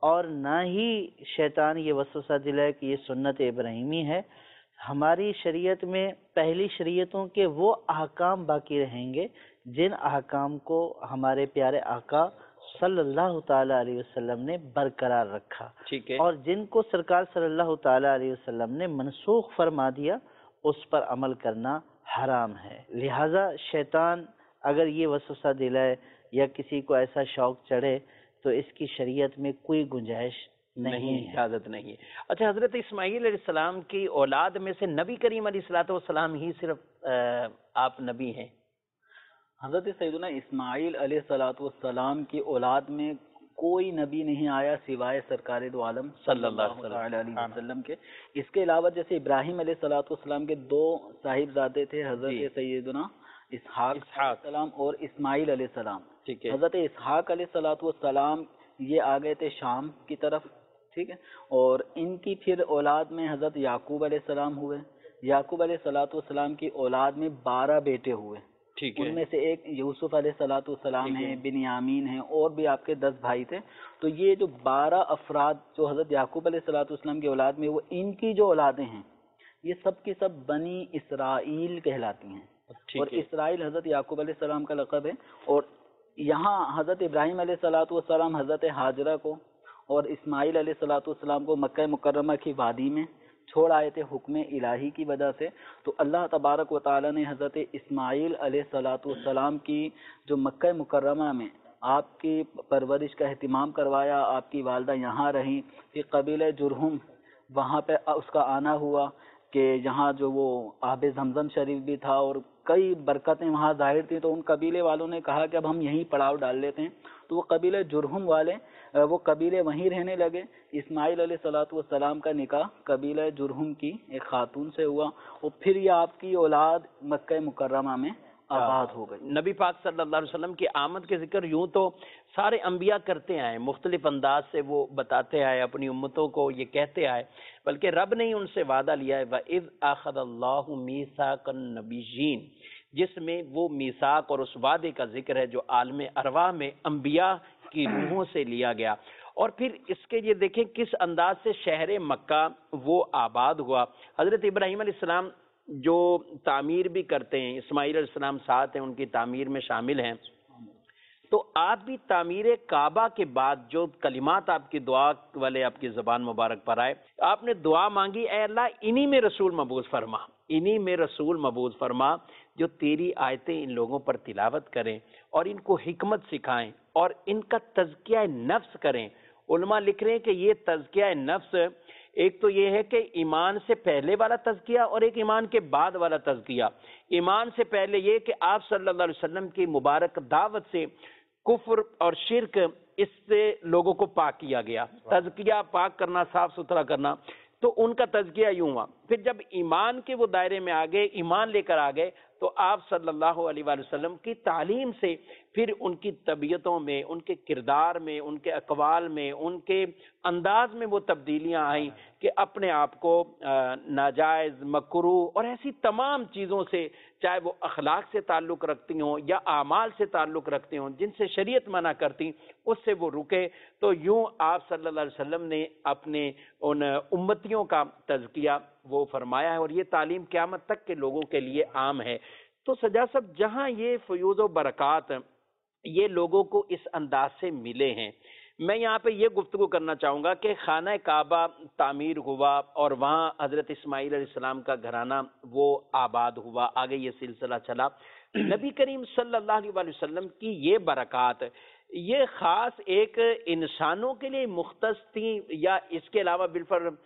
اور نہ ہی شیطان یہ وسوسہ دلائے کہ یہ سنت ابراہیمی ہے۔ ہماری شریعت میں پہلی شریعتوں کے وہ احکام باقی رہیں گے جن احکام کو ہمارے پیارے آقا صلی اللہ تعالیٰ علیہ وسلم نے برقرار رکھا، ٹھیک ہے، اور جن کو سرکار صلی اللہ تعالیٰ علیہ وسلم نے منسوخ فرما دیا اس پر عمل کرنا حرام ہے۔ لہذا شیطان اگر یہ وسوسہ دلائے یا کسی کو ایسا شوق چڑھے تو اس کی شریعت میں کوئی گنجائش نہیں ہے، اجازت نہیں ہے۔ اچھا، حضرت اسماعیل علیہ السلام کی اولاد میں سے نبی کریم علیہ الصلوۃ والسلام ہی صرف آپ نبی ہیں؟ حضرت سیدنا اسماعیل علیہ الصلوۃ والسلام کی اولاد میں کوئی نبی نہیں آیا سوائے سرکار دو عالم صلی اللہ علیہ وسلم کے۔ اس کے علاوہ جیسے ابراہیم علیہ الصلوۃ والسلام کے دو صاحبزادے تھے، حضرت سیدنا اسحاق علیہ السلام اور اسماعیل علیہ السلام۔ ٹھیک ہے، حضرت اسحاق علیہ الصلوۃ والسلام یہ آ گئے تھے شام کی طرف، ٹھیک ہے، اور ان کی پھر اولاد میں حضرت یعقوب علیہ السلام ہوئے۔ یعقوب علیہ الصلوۃ والسلام کی اولاد میں 12 بیٹے ہوئے، ٹھیک ہے، ان میں سے ایک یوسف علیہ الصلوۃ والسلام ہیں، بنیامین ہیں، اور بھی آپ کے 10 بھائی تھے۔ تو یہ جو 12 افراد جو حضرت یعقوب علیہ الصلوۃ والسلام کی اولاد میں، وہ ان کی جو اولادیں ہیں یہ سب کی سب بنی اسرائیل کہلاتی ہیں، اور اسرائیل حضرت یعقوب علیہ السلام کا لقب ہے۔ اور یہاں حضرت ابراہیم علیہ الصلوۃ والسلام حضرت ہاجرہ کو اور اسماعیل علیہ الصلوۃ والسلام کو مکہ مکرمہ کی وادی میں چھوڑ آئے تھے حکم الہی کی وجہ سے۔ تو اللہ تبارک و تعالی نے حضرت اسماعیل علیہ الصلوۃ والسلام کی جو مکہ مکرمہ میں آپ کی پرورش کا اہتمام کروایا، آپ کی والدہ یہاں رہیں، پھر قبیلہ جرہم وہاں پہ اس کا آنا ہوا کہ یہاں جو وہ آب زمزم شریف بھی تھا اور کئی برکتیں وہاں ظاہر تھیں، تو ان قبیلے والوں نے کہا کہ اب ہم یہیں پڑاؤ ڈال لیتے ہیں۔ تو وہ قبیلہ جرہم والے وہ قبیلے وہیں رہنے لگے۔ اسماعیل علیہ الصلوۃ والسلام کا نکاح قبیلہ جرہم کی ایک خاتون سے ہوا، اور پھر یہ آپ کی اولاد مکہ مکرمہ میں آباد ہو گئی۔ نبی پاک صلی اللہ علیہ وسلم کی آمد کے ذکر یوں تو سارے انبیاء کرتے آئے، مختلف انداز سے وہ بتاتے آئے، اپنی امتوں کو یہ کہتے آئے، بلکہ رب نے ان سے وعدہ لیا ہے وَإِذْ أَخَذَ اللَّهُ مِيثَاقَ النَّبِيِّينَ، جس میں وہ میثاق اور اس وعدے کا ذکر ہے جو عالم ارواح میں انبیاء کی روحوں سے لیا گیا۔ اور پھر اس کے یہ دیکھیں کس انداز سے شہر مکہ وہ آباد ہوا۔ حضرت ابراہیم علیہ السلام جو تعمیر بھی کرتے ہیں، اسماعیل علیہ السلام ساتھ ہیں، ان کی تعمیر میں شامل ہیں۔ تو آپ بھی تعمیر کعبہ کے بعد جو کلمات آپ کی دعا والے آپ کی زبان مبارک پر آئے، آپ نے دعا مانگی اے اللہ انہی میں رسول مبعوث فرما، انہی میں رسول مبعوث فرما جو تیری آیتیں ان لوگوں پر تلاوت کریں اور ان کو حکمت سکھائیں اور ان کا تزکیہ نفس کریں۔ علماء لکھ رہے ہیں کہ یہ تزکیہ نفس ایک تو یہ ہے کہ ایمان سے پہلے والا تزکیہ اور ایک ایمان کے بعد والا تزکیہ۔ ایمان سے پہلے یہ کہ آپ صلی اللہ علیہ وسلم کی مبارک دعوت سے کفر اور شرک اس سے لوگوں کو پاک کیا گیا، تزکیہ پاک کرنا، صاف ستھرا کرنا، تو ان کا تزکیہ یوں ہوا۔ پھر جب ایمان کے وہ دائرے میں آ گئے، ایمان لے کر آ گئے، تو آپ صلی اللہ علیہ وآلہ وسلم کی تعلیم سے پھر ان کی طبیعتوں میں، ان کے کردار میں، ان کے اقوال میں، ان کے انداز میں وہ تبدیلیاں آئیں کہ اپنے آپ کو ناجائز، مکروہ اور ایسی تمام چیزوں سے، چاہے وہ اخلاق سے تعلق رکھتی ہوں یا اعمال سے تعلق رکھتی ہوں جن سے شریعت منع کرتی، اس سے وہ رکے۔ تو یوں آپ صلی اللہ علیہ وسلم نے اپنے ان امتیوں کا تزکیہ وہ فرمایا ہے، اور یہ تعلیم قیامت تک کے لوگوں کے لیے عام ہے۔ تو سجاد صاحب، جہاں یہ فیوض و برکات یہ لوگوں کو اس انداز سے ملے ہیں، میں یہاں پہ یہ گفتگو کرنا چاہوں گا کہ خانہ کعبہ تعمیر ہوا اور وہاں حضرت اسماعیل علیہ السلام کا گھرانہ وہ آباد ہوا، آگے یہ سلسلہ چلا۔ نبی کریم صلی اللہ علیہ وآلہ وسلم کی یہ برکات یہ خاص ایک انسانوں کے لیے مختص تھیں یا اس کے علاوہ بالفرض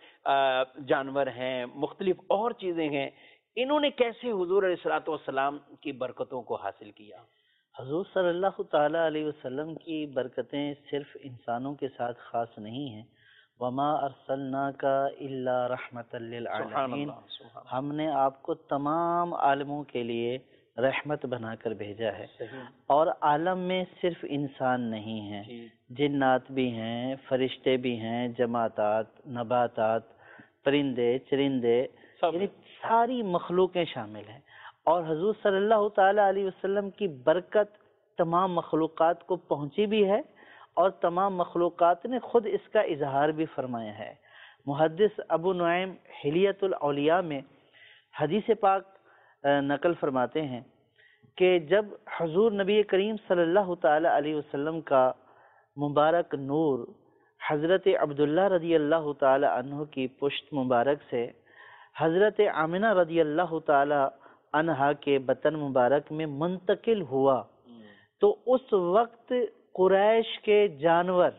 جانور ہیں، مختلف اور چیزیں ہیں؟ انہوں نے کیسے حضور علیہ الصلوۃ والسلام کی برکتوں کو حاصل کیا؟ حضور صلی اللہ تعالی علیہ وسلم کی برکتیں صرف انسانوں کے ساتھ خاص نہیں ہیں۔ وما ارسلناک الا رحمۃ للعالمین، ہم نے آپ کو تمام عالموں کے لیے رحمت بنا کر بھیجا ہے۔ اور عالم میں صرف انسان نہیں ہیں، جنات بھی ہیں، فرشتے بھی ہیں، جماعتات، نباتات، پرندے چرندے، یعنی ساری مخلوقیں شامل ہیں۔ اور حضور صلی اللہ تعالی علیہ وسلم کی برکت تمام مخلوقات کو پہنچی بھی ہے اور تمام مخلوقات نے خود اس کا اظہار بھی فرمایا ہے۔ محدث ابو نعیم حلیۃ الاولیاء میں حدیث پاک نقل فرماتے ہیں کہ جب حضور نبی کریم صلی اللہ تعالی علیہ وسلم کا مبارک نور حضرت عبداللہ رضی اللہ تعالی عنہ کی پشت مبارک سے حضرت آمنہ رضی اللہ تعالی عنہا کے بطن مبارک میں منتقل ہوا تو اس وقت قریش کے جانور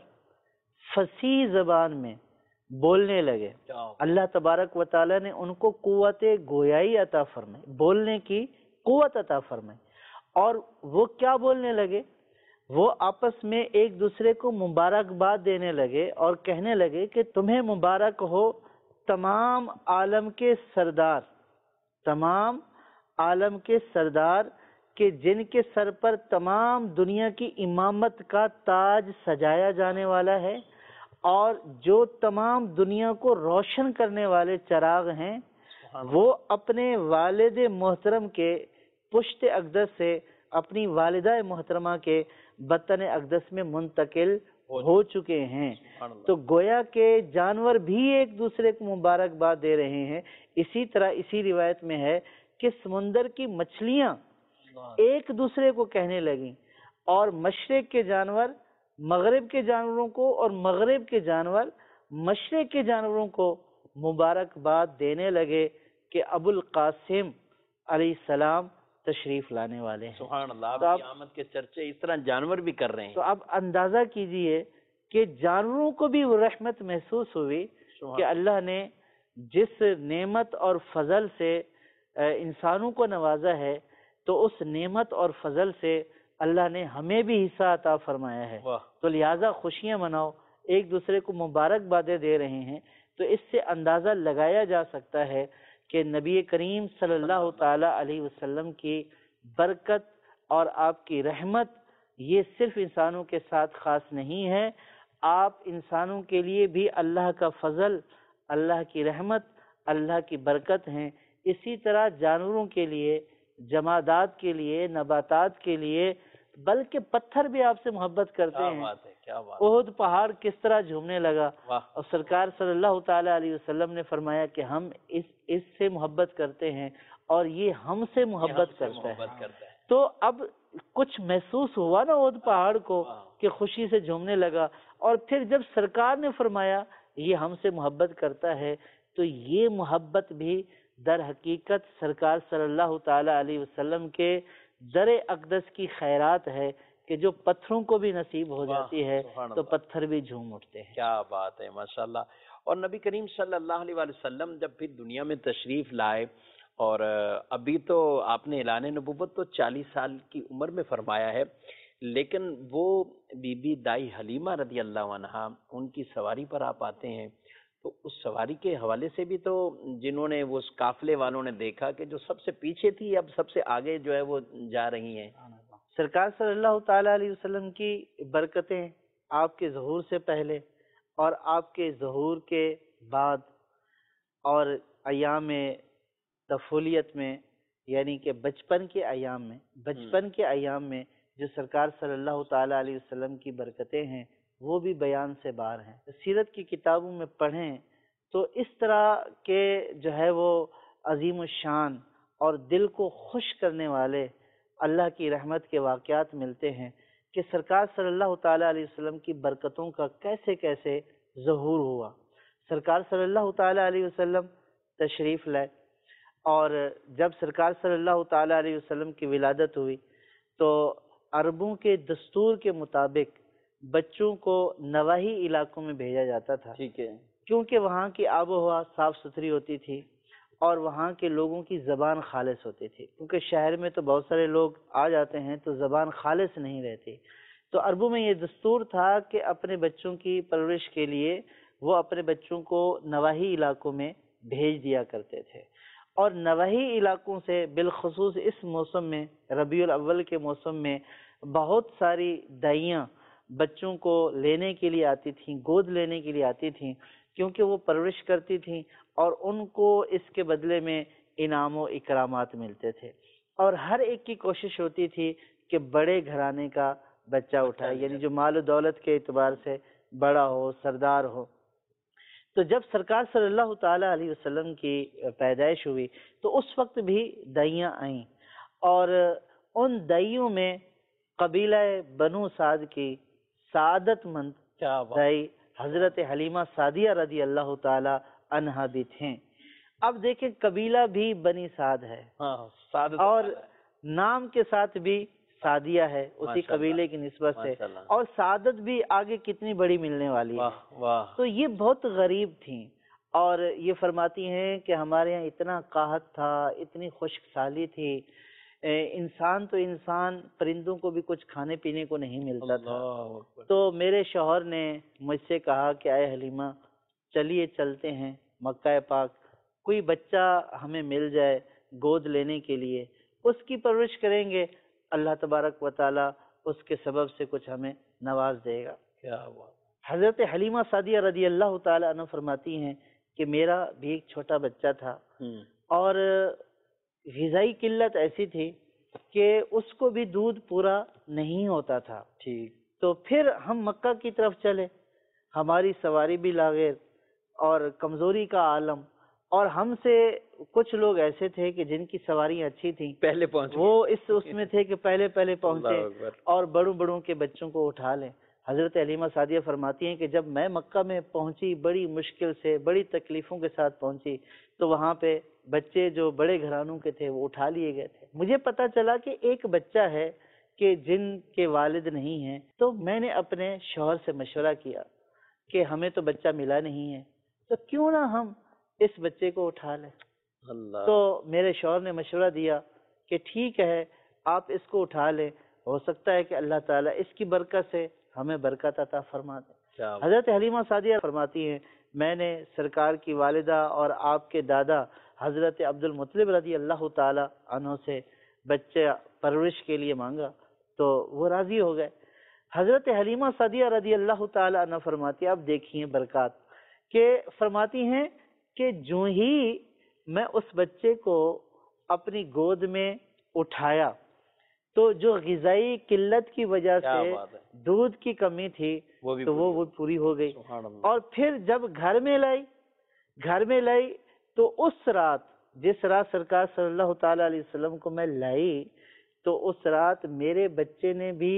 فصیح زبان میں بولنے لگے۔ اللہ تبارک و تعالی نے ان کو قوت گویائی عطا فرمائی، بولنے کی قوت عطا فرمائی، اور وہ کیا بولنے لگے؟ وہ آپس میں ایک دوسرے کو مبارکباد دینے لگے اور کہنے لگے کہ تمہیں مبارک ہو تمام عالم کے سردار، تمام عالم کے سردار کہ جن کے سر پر تمام دنیا کی امامت کا تاج سجایا جانے والا ہے، اور جو تمام دنیا کو روشن کرنے والے چراغ ہیں، وہ اپنے والد محترم کے پشت اقدس سے اپنی والدہ محترمہ کے بطن اقدس میں منتقل ہو چکے ہیں۔ تو گویا کہ جانور بھی ایک دوسرے کو مبارکباد دے رہے ہیں۔ اسی طرح اسی روایت میں ہے کہ سمندر کی مچھلیاں ایک دوسرے کو کہنے لگیں، اور مشرق کے جانور مغرب کے جانوروں کو اور مغرب کے جانور مشرق کے جانوروں کو مبارکباد دینے لگے کہ ابو القاسم علیہ السلام تشریف لانے والے ہیں۔ سبحان اللہ، تو آپ کی آمد کے چرچے اس طرح جانور بھی کر رہے ہیں۔ تو اب اندازہ کیجئے کہ جانوروں کو بھی وہ رحمت محسوس ہوئی کہ اللہ نے جس نعمت اور فضل سے انسانوں کو نوازا ہے، تو اس نعمت اور فضل سے اللہ نے ہمیں بھی حصہ عطا فرمایا ہے۔ تو لہٰذا خوشیاں مناؤ، ایک دوسرے کو مبارکبادیں دے رہے ہیں۔ تو اس سے اندازہ لگایا جا سکتا ہے کہ نبی کریم صلی اللہ تعالی علیہ وسلم کی برکت اور آپ کی رحمت یہ صرف انسانوں کے ساتھ خاص نہیں ہے، آپ انسانوں کے لیے بھی اللہ کا فضل، اللہ کی رحمت، اللہ کی برکت ہیں۔ اسی طرح جانوروں کے لیے، جمادات کے لیے، نباتات کے لیے، بلکہ پتھر بھی آپ سے محبت کرتے ہیں۔ احد پہاڑ کس طرح جھومنے لگا، اور سرکار صلی اللہ تعالی علیہ وسلم نے فرمایا کہ ہم اس سے محبت کرتے ہیں اور یہ ہم سے محبت کرتا ہے۔ تو اب کچھ محسوس ہوا نا احد پہاڑ کو کہ خوشی سے جھومنے لگا، اور پھر جب سرکار نے فرمایا یہ ہم سے محبت کرتا ہے، تو یہ محبت بھی در حقیقت سرکار صلی اللہ تعالی علیہ وسلم کے در اقدس کی خیرات ہے کہ جو پتھروں کو بھی نصیب ہو جاتی ہے تو پتھر بھی جھوم اٹھتے ہیں۔ کیا بات ہے، ماشاءاللہ۔ اور نبی کریم صلی اللہ علیہ وآلہ وسلم جب پھر دنیا میں تشریف لائے، اور ابھی تو آپ نے اعلان نبوت تو 40 سال کی عمر میں فرمایا ہے، لیکن وہ بی بی دائی حلیمہ رضی اللہ عنہا ان کی سواری پر آپ آتے ہیں، تو اس سواری کے حوالے سے بھی تو جنہوں نے وہ قافلے والوں نے دیکھا کہ جو سب سے پیچھے تھی اب سب سے آگے جو ہے وہ جا رہی ہیں۔ سرکار صلی اللہ تعالی علیہ وسلم کی برکتیں آپ کے ظہور سے پہلے اور آپ کے ظہور کے بعد اور ایام طفولیت میں، یعنی کہ بچپن کے ایام میں جو سرکار صلی اللہ تعالی علیہ وسلم کی برکتیں ہیں وہ بھی بیان سے باہر ہیں۔ سیرت کی کتابوں میں پڑھیں تو اس طرح کے جو ہے وہ عظیم الشان اور دل کو خوش کرنے والے اللہ کی رحمت کے واقعات ملتے ہیں کہ سرکار صلی اللہ تعالی علیہ وسلم کی برکتوں کا کیسے کیسے ظہور ہوا۔ سرکار صلی اللہ تعالی علیہ وسلم تشریف لائے، اور جب سرکار صلی اللہ تعالی علیہ وسلم کی ولادت ہوئی تو عربوں کے دستور کے مطابق بچوں کو نواحی علاقوں میں بھیجا جاتا تھا، کیونکہ وہاں کی آب و ہوا صاف ستھری ہوتی تھی اور وہاں کے لوگوں کی زبان خالص ہوتی تھی، کیونکہ شہر میں تو بہت سارے لوگ آ جاتے ہیں تو زبان خالص نہیں رہتی۔ تو عربوں میں یہ دستور تھا کہ اپنے بچوں کی پرورش کے لیے وہ اپنے بچوں کو نواحی علاقوں میں بھیج دیا کرتے تھے، اور نواحی علاقوں سے بالخصوص اس موسم میں، ربیع الاول کے موسم میں، بہت ساری دائیاں بچوں کو لینے کے لیے آتی تھیں، گود لینے کے لیے آتی تھیں، کیونکہ وہ پرورش کرتی تھیں اور ان کو اس کے بدلے میں انعام و اکرامات ملتے تھے، اور ہر ایک کی کوشش ہوتی تھی کہ بڑے گھرانے کا بچہ اٹھائے، یعنی جو مال و دولت کے اعتبار سے بڑا ہو، سردار ہو۔ تو جب سرکار صلی اللہ تعالی علیہ وسلم کی پیدائش ہوئی تو اس وقت بھی دائیاں آئیں، اور ان دائیوں میں قبیلہ بنو سعد کی سعادت مند کیا بات، دائی حضرت حلیمہ سعدیہ رضی اللہ تعالی عنہا بھی تھیں۔ اب دیکھیں قبیلہ بھی بنی سعد ہے، ہاں سعادت اور والا ہے۔ نام کے ساتھ بھی سعدیہ ہے اسی ماشاء اللہ، قبیلے کی نسبت سے، ماشاء اللہ، اور سعادت بھی آگے کتنی بڑی ملنے والی ہے۔ واہ واہ، تو یہ بہت غریب تھیں، اور یہ فرماتی ہیں کہ ہمارے یہاں اتنا قحط تھا، اتنی خشک سالی تھی، انسان تو انسان، پرندوں کو بھی کچھ کھانے پینے کو نہیں ملتا تھا۔ اللہ اکبر، تو میرے شوہر نے مجھ سے کہا کہ اے حلیمہ چلیے چلتے ہیں مکہ پاک، کوئی بچہ ہمیں مل جائے گود لینے کے لیے، اس کی پرورش کریں گے، اللہ تبارک و تعالی اس کے سبب سے کچھ ہمیں نواز دے گا۔ کیا بات، حضرت حلیمہ سعدیہ رضی اللہ تعالی عنہ فرماتی ہیں کہ میرا بھی ایک چھوٹا بچہ تھا، اور غذائی قلت ایسی تھی کہ اس کو بھی دودھ پورا نہیں ہوتا تھا۔ ٹھیک، تو پھر ہم مکہ کی طرف چلے، ہماری سواری بھی لاغیر اور کمزوری کا عالم، اور ہم سے کچھ لوگ ایسے تھے کہ جن کی سواریاں اچھی تھیں، پہلے پہنچ وہ اس میں تھے کہ پہلے پہنچے اللہ اکبر، اور بڑوں بڑوں کے بچوں کو اٹھا لیں۔ حضرت حلیمہ سعدیہ فرماتی ہیں کہ جب میں مکہ میں پہنچی، بڑی مشکل سے، بڑی تکلیفوں کے ساتھ پہنچی، تو وہاں پہ بچے جو بڑے گھرانوں کے تھے وہ اٹھا لیے گئے تھے۔ مجھے پتا چلا کہ ایک بچہ ہے کہ جن کے والد نہیں ہیں، تو میں نے اپنے شوہر سے مشورہ کیا کہ ہمیں تو بچہ ملا نہیں ہے، تو کیوں نہ ہم اس بچے کو اٹھا لیں۔ اللہ، تو میرے شوہر نے مشورہ دیا کہ ٹھیک ہے آپ اس کو اٹھا لیں، ہو سکتا ہے کہ اللہ تعالیٰ اس کی برکت سے ہمیں برکت عطا فرما دے۔ کیا بات، حضرت حلیمہ سعدیہ فرماتی ہیں میں نے سرکار کی والدہ اور آپ کے دادا حضرت عبد المطلب رضی اللہ تعالی عنہ سے بچے پرورش کے لیے مانگا تو وہ راضی ہو گئے۔ حضرت حلیمہ سعدیہ رضی اللہ تعالی عنہ فرماتی ہیں، اب دیکھیے برکات، کہ فرماتی ہیں کہ جو ہی میں اس بچے کو اپنی گود میں اٹھایا تو جو غذائی قلت کی وجہ کیا سے بات ہے، دودھ کی کمی تھی وہ بھی تو وہ پوری ہو گئی۔ سبحان اللہ، اور پھر جب گھر میں لائی تو اس رات، جس رات سرکار صلی اللہ تعالی علیہ وسلم کو میں لائی، تو اس رات میرے بچے نے بھی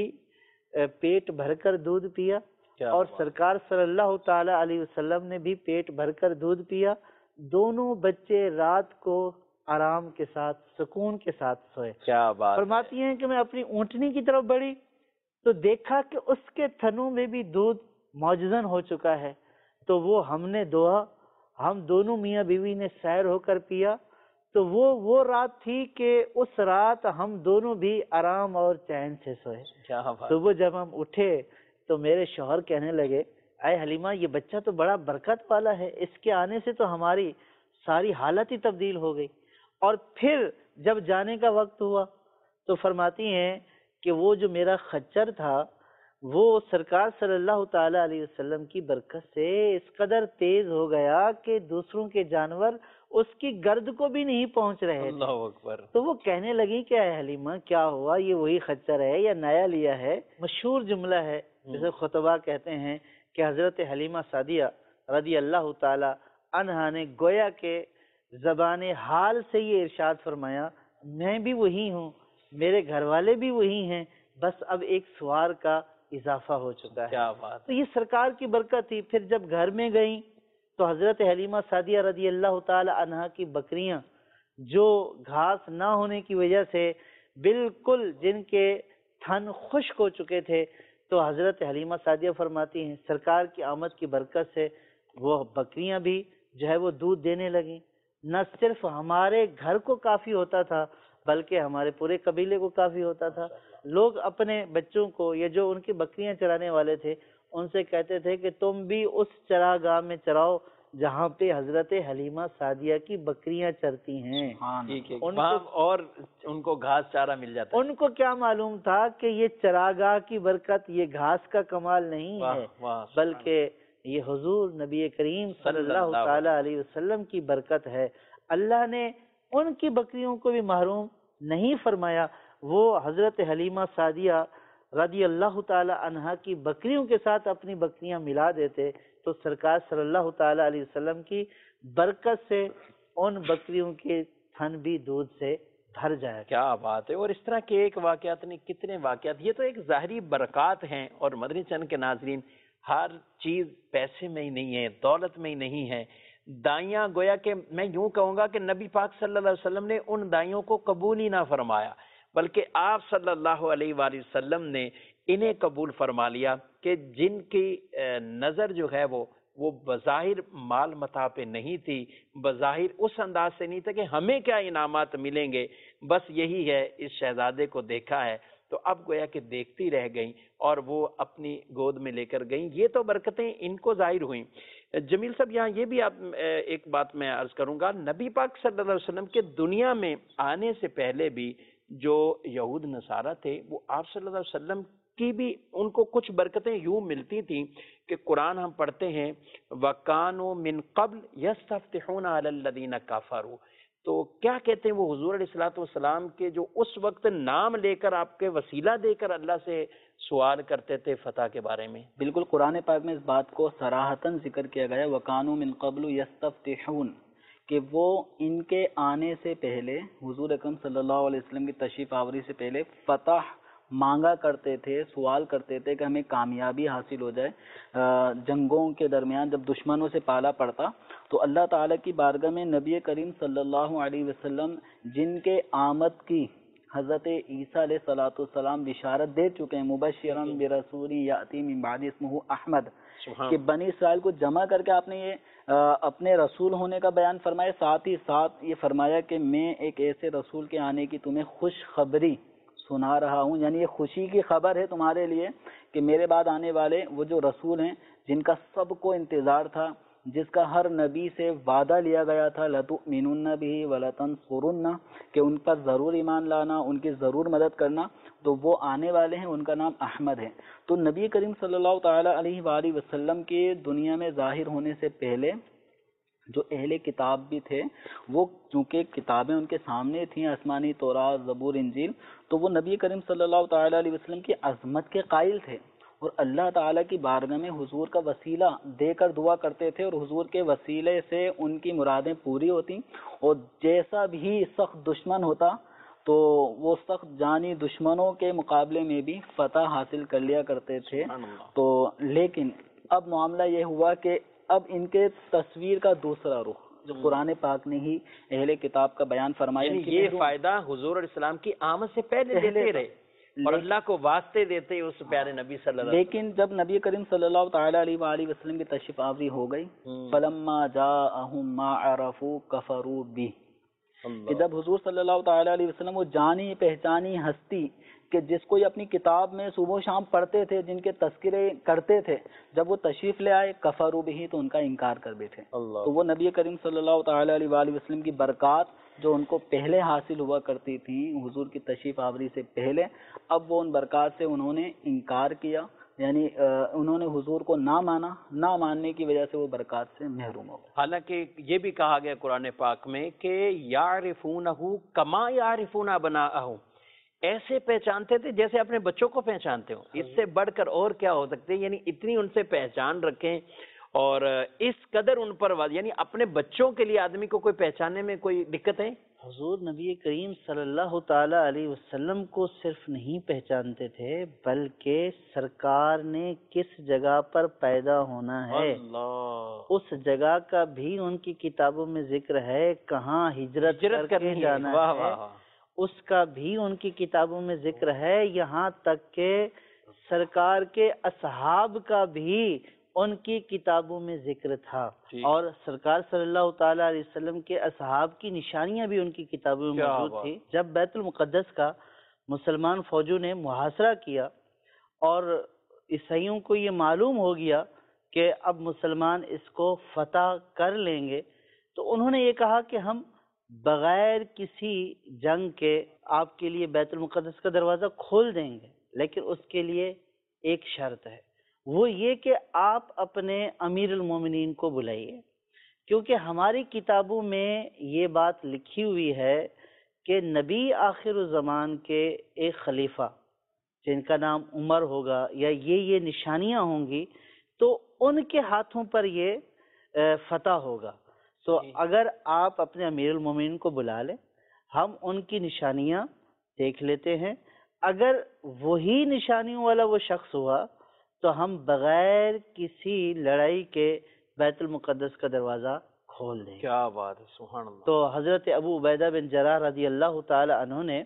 پیٹ بھر کر دودھ پیا، کیا اور بات، سرکار صلی اللہ تعالی علیہ وسلم نے بھی پیٹ بھر کر دودھ پیا۔ دونوں بچے رات کو آرام کے ساتھ، سکون کے ساتھ سوئے۔ کیا بات، فرماتی ہیں کہ میں اپنی اونٹنی کی طرف بڑھی تو دیکھا کہ اس کے تھنوں میں بھی دودھ معجزن ہو چکا ہے، تو وہ ہم نے دعا، ہم دونوں میاں بیوی نے سیر ہو کر پیا، تو وہ رات تھی کہ اس رات ہم دونوں بھی آرام اور چین سے سوئے۔ کیا بات، صبح جب ہم اٹھے تو میرے شوہر کہنے لگے اے حلیمہ یہ بچہ تو بڑا برکت والا ہے، اس کے آنے سے تو ہماری ساری حالت ہی تبدیل ہو گئی۔ اور پھر جب جانے کا وقت ہوا تو فرماتی ہیں کہ وہ جو میرا خچر تھا وہ سرکار صلی اللہ تعالی علیہ وسلم کی برکت سے اس قدر تیز ہو گیا کہ دوسروں کے جانور اس کی گرد کو بھی نہیں پہنچ رہے تھے۔ اللہ اکبر، تو وہ کہنے لگی کہ اے حلیمہ کیا ہوا، یہ وہی خچر ہے یا نیا لیا ہے؟ مشہور جملہ ہے جسے خطبہ کہتے ہیں کہ حضرت حلیمہ سعدیہ رضی اللہ تعالی عنہا نے گویا کہ زبان حال سے یہ ارشاد فرمایا میں بھی وہی ہوں، میرے گھر والے بھی وہی ہیں، بس اب ایک سوار کا اضافہ ہو چکا ہے۔ کیا بات، تو یہ سرکار کی برکت تھی۔ پھر جب گھر میں گئیں تو حضرت حلیمہ سعدیہ رضی اللہ تعالی عنہا کی بکریاں جو گھاس نہ ہونے کی وجہ سے بالکل جن کے تھن خشک ہو چکے تھے، تو حضرت حلیمہ سعدیہ فرماتی ہیں سرکار کی آمد کی برکت سے وہ بکریاں بھی جو ہے وہ دودھ دینے لگیں۔ نہ صرف ہمارے گھر کو کافی ہوتا تھا بلکہ ہمارے پورے قبیلے کو کافی ہوتا تھا۔ لوگ اپنے بچوں کو یا جو ان کی بکریاں چرانے والے تھے ان سے کہتے تھے کہ تم بھی اس چراگاہ میں چراؤ جہاں پہ حضرت حلیمہ سعدیہ کی بکریاں چرتی ہیں۔ ٹھیک ہے، ان وہاں کو اور ان کو گھاس چارہ مل جاتا ہے۔ ان کو کیا معلوم تھا کہ یہ چراگاہ کی برکت، یہ گھاس کا کمال نہیں ہے، واہ، بلکہ یہ حضور نبی کریم صلی اللہ تعالی علیہ وسلم کی برکت ہے۔ اللہ نے ان کی بکریوں کو بھی محروم نہیں فرمایا۔ وہ حضرت حلیمہ سعدیہ رضی اللہ تعالی عنہ کی بکریوں کے ساتھ اپنی بکریاں ملا دیتے تو سرکار صلی اللہ تعالی علیہ وسلم کی برکت سے ان بکریوں کے تھن بھی دودھ سے بھر جایا. کیا بات ہے. اور اس طرح کے ایک واقعات نہیں کتنے واقعات. یہ تو ایک ظاہری برکات ہیں. اور مدنی چینل کے ناظرین، ہر چیز پیسے میں ہی نہیں ہے، دولت میں ہی نہیں ہے. دائیاں گویا کہ میں یوں کہوں گا کہ نبی پاک صلی اللہ علیہ وسلم نے ان دائیوں کو قبول ہی نہ فرمایا، بلکہ آپ صلی اللہ علیہ وآلہ وسلم نے انہیں قبول فرما لیا کہ جن کی نظر جو ہے وہ بظاہر مال متاع پہ نہیں تھی، بظاہر اس انداز سے نہیں تھا کہ ہمیں کیا انعامات ملیں گے، بس یہی ہے. اس شہزادے کو دیکھا ہے تو اب گویا کہ دیکھتی رہ گئیں اور وہ اپنی گود میں لے کر گئیں. یہ تو برکتیں ان کو ظاہر ہوئیں. جمیل صاحب یہاں یہ بھی آپ ایک بات میں عرض کروں گا، نبی پاک صلی اللہ علیہ وسلم کے دنیا میں آنے سے پہلے بھی جو یہود نصارہ تھے وہ آپ صلی اللہ علیہ وسلم کی بھی ان کو کچھ برکتیں یوں ملتی تھیں کہ قرآن ہم پڑھتے ہیں وَكَانُوا مِن قَبْلِ يَسْتَفْتِحُونَ عَلَى الَّذِينَ كَفَرُوا. تو کیا کہتے ہیں وہ حضور علیہ الصلوۃ والسلام کے جو اس وقت نام لے کر آپ کے وسیلہ دے کر اللہ سے سوال کرتے تھے فتح کے بارے میں. بالکل قرآن پاک میں اس بات کو صراحتاً ذکر کیا گیا ہے وَكَانُوا مِن قَبْلُ يَسْتَفْتِحُونَ، کہ وہ ان کے آنے سے پہلے حضور اکرم صلی اللہ علیہ وسلم کی تشریف آوری سے پہلے فتح مانگا کرتے تھے، سوال کرتے تھے کہ ہمیں کامیابی حاصل ہو جائے. جنگوں کے درمیان جب دشمنوں سے پالا پڑتا تو اللہ تعالیٰ کی بارگاہ میں نبی کریم صلی اللہ علیہ وسلم جن کے آمد کی حضرت عیسیٰ علیہ الصلوۃ والسلام بشارت دے چکے ہیں مبشرا برسول یاتی من بعد اسمہ احمد، کہ بنی اسرائیل کو جمع کر کے آپ نے یہ اپنے رسول ہونے کا بیان فرمایا، ساتھ ہی ساتھ یہ فرمایا کہ میں ایک ایسے رسول کے آنے کی تمہیں خوشخبری سنا رہا ہوں. یعنی یہ خوشی کی خبر ہے تمہارے لیے کہ میرے بعد آنے والے وہ جو رسول ہیں جن کا سب کو انتظار تھا، جس کا ہر نبی سے وعدہ لیا گیا تھا لَتُؤْمِنُنَّ بِهِ وَلَتَنْصُرُنَّ، کہ ان پر ضرور ایمان لانا، ان کی ضرور مدد کرنا، تو وہ آنے والے ہیں. ان کا نام احمد ہے. تو نبی کریم صلی اللہ تعالی علیہ وآلہ وسلم کے دنیا میں ظاہر ہونے سے پہلے جو اہل کتاب بھی تھے وہ چونکہ کتابیں ان کے سامنے تھیں، آسمانی تورات، زبور، انجیل، تو وہ نبی کریم صلی اللہ تعالی علیہ وسلم کی عظمت کے قائل تھے اور اللہ تعالیٰ کی بارگاہ میں حضور کا وسیلہ دے کر دعا کرتے تھے اور حضور کے وسیلے سے ان کی مرادیں پوری ہوتی. اور جیسا بھی سخت دشمن ہوتا تو وہ سخت جانی دشمنوں کے مقابلے میں بھی فتح حاصل کر لیا کرتے تھے. تو لیکن اب معاملہ یہ ہوا کہ اب ان کے تصویر کا دوسرا رخ جو قرآن پاک نے ہی اہل کتاب کا بیان فرمایا، یہ فائدہ حضور علیہ السلام کی آمد سے پہلے دیتے رہے اور اللہ کو واسطے دیتے اس پیارے نبی صلی اللہ علیہ وسلم. لیکن جب نبی کریم صلی اللہ تعالی علیہ وآلہ وسلم کی تشریف آوری ہو گئی فلما جاءہم ما عرفوا کفروا بہ، کہ جب حضور صلی اللہ تعالی علیہ وسلم وہ جانی پہچانی ہستی کہ جس کو یہ اپنی کتاب میں صبح و شام پڑھتے تھے، جن کے تذکرے کرتے تھے، جب وہ تشریف لے آئے کفروا بہ تو ان کا انکار کر بیٹھے. تو وہ نبی کریم صلی اللہ تعالی علیہ وآلہ وسلم کی برکات جو ان کو پہلے حاصل ہوا کرتی تھی حضور کی تشریف آوری سے پہلے، اب وہ ان برکات سے انہوں نے انکار کیا، یعنی انہوں نے حضور کو نہ مانا، نہ ماننے کی وجہ سے وہ برکات سے محروم ہو گئے. حالانکہ یہ بھی کہا گیا قرآن پاک میں کہ یعرفونہ کما یعرفون ابناءہم، ایسے پہچانتے تھے جیسے اپنے بچوں کو پہچانتے ہوں. اس سے بڑھ کر اور کیا ہو سکتے، یعنی اتنی ان سے پہچان رکھیں اور اس قدر ان پر یعنی اپنے بچوں کے لیے آدمی کو کوئی پہچاننے میں کوئی دقت ہے. حضور نبی کریم صلی اللہ تعالی علیہ وسلم کو صرف نہیں پہچانتے تھے بلکہ سرکار نے کس جگہ پر پیدا ہونا ہے اس جگہ کا بھی ان کی کتابوں میں ذکر ہے، کہاں ہجرت کرنے جانا ہے اس کا بھی ان کی کتابوں میں ذکر ہے، یہاں تک کہ سرکار کے اصحاب کا بھی ان کی کتابوں میں ذکر تھا. اور سرکار صلی اللہ تعالی علیہ وسلم کے اصحاب کی نشانیاں بھی ان کی کتابوں میں موجود تھی. جب بیت المقدس کا مسلمان فوجوں نے محاصرہ کیا اور عیسائیوں کو یہ معلوم ہو گیا کہ اب مسلمان اس کو فتح کر لیں گے تو انہوں نے یہ کہا کہ ہم بغیر کسی جنگ کے آپ کے لیے بیت المقدس کا دروازہ کھول دیں گے، لیکن اس کے لیے ایک شرط ہے، وہ یہ کہ آپ اپنے امیر المومنین کو بلائیے، کیونکہ ہماری کتابوں میں یہ بات لکھی ہوئی ہے کہ نبی آخر الزمان کے ایک خلیفہ جن کا نام عمر ہوگا یا یہ نشانیاں ہوں گی تو ان کے ہاتھوں پر یہ فتح ہوگا. تو اگر آپ اپنے امیر المومنین کو بلا لیں، ہم ان کی نشانیاں دیکھ لیتے ہیں، اگر وہی نشانیوں والا وہ شخص ہوا تو ہم بغیر کسی لڑائی کے بیت المقدس کا دروازہ کھول دیں. کیا بات ہے، سبحان اللہ. تو حضرت ابو عبیدہ بن جراح رضی اللہ تعالی عنہ نے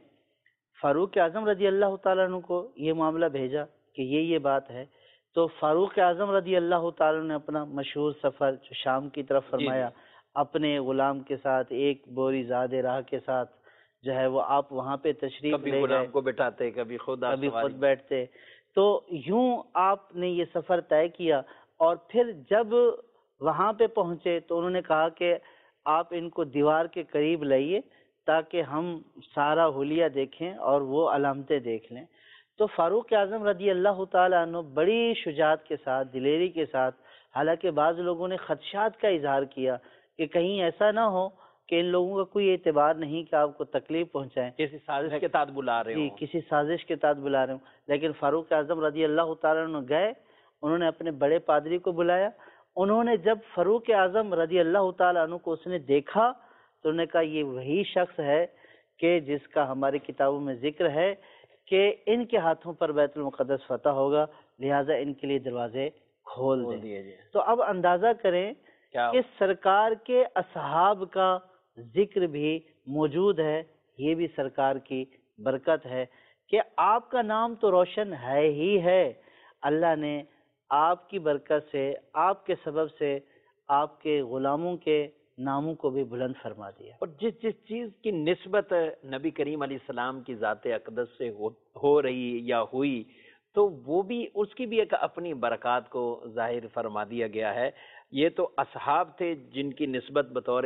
فاروق اعظم رضی اللہ تعالیٰ عنہ کو یہ معاملہ بھیجا کہ یہ بات ہے. تو فاروق اعظم رضی اللہ تعالیٰ عنہ نے اپنا مشہور سفر جو شام کی طرف فرمایا، اپنے غلام کے ساتھ ایک بوری زاد راہ کے ساتھ جو ہے وہ آپ وہاں پہ تشریف کبھی لے غلام گئے، کو بٹھاتے، کبھی خود بیٹھتے. تو یوں آپ نے یہ سفر طے کیا، اور پھر جب وہاں پہ پہنچے تو انہوں نے کہا کہ آپ ان کو دیوار کے قریب لائیے تاکہ ہم سارا حلیہ دیکھیں اور وہ علامتیں دیکھ لیں. تو فاروق اعظم رضی اللہ تعالیٰ عنہ بڑی شجاعت کے ساتھ، دلیری کے ساتھ، حالانکہ بعض لوگوں نے خدشات کا اظہار کیا کہ کہیں ایسا نہ ہو کہ ان لوگوں کا کوئی اعتبار نہیں کہ آپ کو تکلیف پہنچائیں، کسی سازش کے تحت بلا رہے ہوں. کسی سازش کے تحت بلا رہے ہوں. لیکن فاروق اعظم رضی اللہ تعالیٰ عنہ گئے، انہوں نے اپنے بڑے پادری کو بلایا. انہوں نے جب فاروق اعظم رضی اللہ تعالیٰ عنہ کو اس نے دیکھا تو انہوں نے کہا یہ وہی شخص ہے کہ جس کا ہماری کتابوں میں ذکر ہے کہ ان کے ہاتھوں پر بیت المقدس فتح ہوگا، لہٰذا ان کے لیے دروازے کھول دیں. تو اب اندازہ کریں کہ سرکار کے اصحاب کا ذکر بھی موجود ہے، یہ بھی سرکار کی برکت ہے کہ آپ کا نام تو روشن ہے ہی ہے، اللہ نے آپ کی برکت سے، آپ کے سبب سے آپ کے غلاموں کے ناموں کو بھی بلند فرما دیا. اور جس چیز کی نسبت نبی کریم علیہ السلام کی ذات اقدس سے ہو رہی یا ہوئی تو وہ بھی اس کی بھی ایک اپنی برکات کو ظاہر فرما دیا گیا ہے. یہ تو اصحاب تھے جن کی نسبت بطور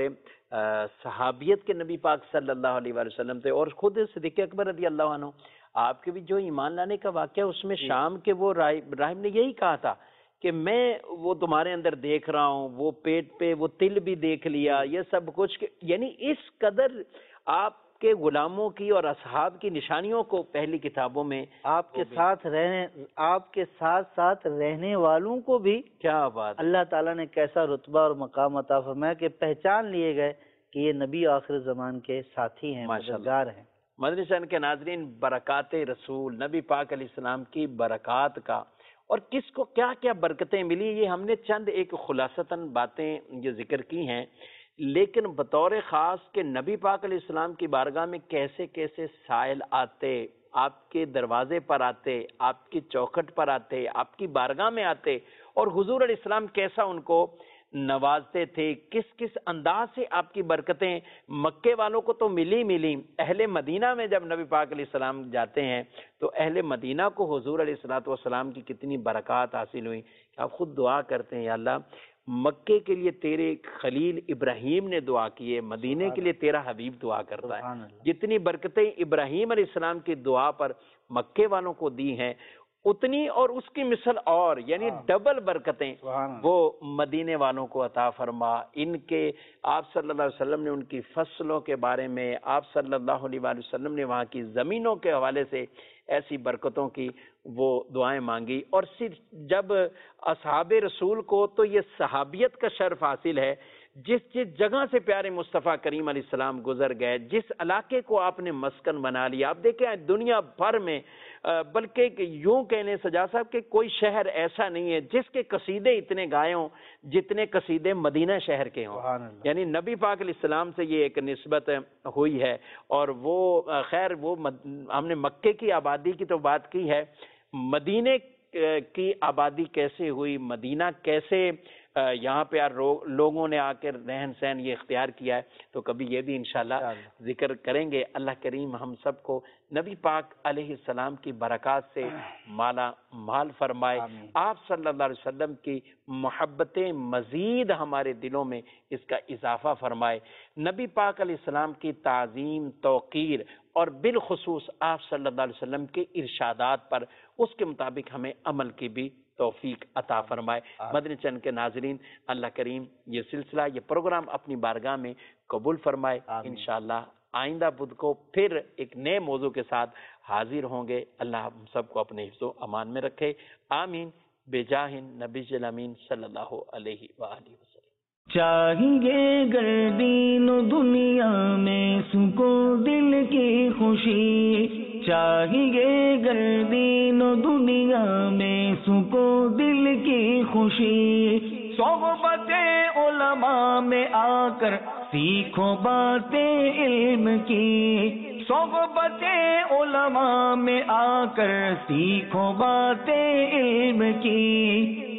صحابیت کے نبی پاک صلی اللہ علیہ وآلہ وسلم تھے، اور خود صدیق اکبر رضی اللہ عنہ آپ کے بھی جو ایمان لانے کا واقعہ اس میں شام کے وہ راہب نے یہی کہا تھا کہ میں وہ تمہارے اندر دیکھ رہا ہوں، وہ پیٹ پہ وہ تل بھی دیکھ لیا، یہ سب کچھ، یعنی اس قدر آپ کے غلاموں کی اور اصحاب کی نشانیوں کو پہلی کتابوں میں آپ کے ساتھ رہنے والوں کو بھی کیا بات اللہ تعالیٰ نے کیسا رتبہ اور مقام عطا فرمایا کہ پہچان لیے گئے کہ یہ نبی آخر زمان کے ساتھی ہیں، مددگار ہیں. مدنی چینل کے ناظرین، برکات رسول نبی پاک علیہ السلام کی برکات کا اور کس کو کیا کیا برکتیں ملی، یہ ہم نے چند ایک خلاصتاً باتیں یہ ذکر کی ہیں، لیکن بطور خاص کہ نبی پاک علیہ السلام کی بارگاہ میں کیسے کیسے سائل آتے، آپ کے دروازے پر آتے، آپ کی چوکھٹ پر آتے، آپ کی بارگاہ میں آتے، اور حضور علیہ السلام کیسا ان کو نوازتے تھے، کس کس انداز سے آپ کی برکتیں مکے والوں کو تو ملی، اہل مدینہ میں جب نبی پاک علیہ السلام جاتے ہیں تو اہل مدینہ کو حضور علیہ السلام کی کتنی برکات حاصل ہوئی. آپ خود دعا کرتے ہیں، یا اللہ مکے کے لیے تیرے خلیل ابراہیم نے دعا کی ہے، مدینے کے لیے تیرا حبیب دعا کرتا ہے. جتنی برکتیں ابراہیم علیہ السلام کی دعا پر مکے والوں کو دی ہیں، اتنی اور اس کی مثل اور یعنی ڈبل برکتیں وہ مدینے والوں کو عطا فرما. ان کے آپ صلی اللہ علیہ وسلم نے ان کی فصلوں کے بارے میں، آپ صلی اللہ علیہ وسلم نے وہاں کی زمینوں کے حوالے سے ایسی برکتوں کی وہ دعائیں مانگی. اور صرف جب اصحاب رسول کو تو یہ صحابیت کا شرف حاصل ہے، جس جگہ سے پیارے مصطفیٰ کریم علیہ السلام گزر گئے، جس علاقے کو آپ نے مسکن بنا لیا. آپ دیکھیں دنیا بھر میں، بلکہ یوں کہنے سجا صاحب کہ کوئی شہر ایسا نہیں ہے جس کے قصیدے اتنے گائے ہوں جتنے قصیدے مدینہ شہر کے ہوں. یعنی نبی پاک علیہ السلام سے یہ ایک نسبت ہوئی ہے. اور وہ خیر وہ ہم نے مکے کی آبادی کی تو بات کی ہے، مدینے کی آبادی کیسے ہوئی، مدینہ کیسے یہاں پہ لوگوں نے آ کر رہن سہن یہ اختیار کیا ہے، تو کبھی یہ بھی انشاءاللہ ذکر کریں گے. اللہ کریم ہم سب کو نبی پاک علیہ السلام کی برکات سے مالا مال فرمائے. آپ صلی اللہ علیہ وسلم کی محبتیں مزید ہمارے دلوں میں اس کا اضافہ فرمائے. نبی پاک علیہ السلام کی تعظیم، توقیر اور بالخصوص آپ صلی اللہ علیہ وسلم کے ارشادات پر اس کے مطابق ہمیں عمل کی بھی توفیق عطا فرمائے. مدنی چینل کے ناظرین، اللہ کریم یہ سلسلہ، یہ پروگرام اپنی بارگاہ میں قبول فرمائے. انشاءاللہ آئندہ بدھ کو پھر ایک نئے موضوع کے ساتھ حاضر ہوں گے. اللہ ہم سب کو اپنے حفظ و امان میں رکھے. آمین بجاہ نبی الامین صلی اللہ علیہ وآلہ وسلم. چاہیے گر دین و دنیا میں سکون دل کی خوشی، چاہیے گر دین و دنیا میں سکون دل کی خوشی، صحبت علماء میں آ کر سیکھو باتیں علم کی، صحبت علماء میں آ کر سیکھو باتیں علم کی.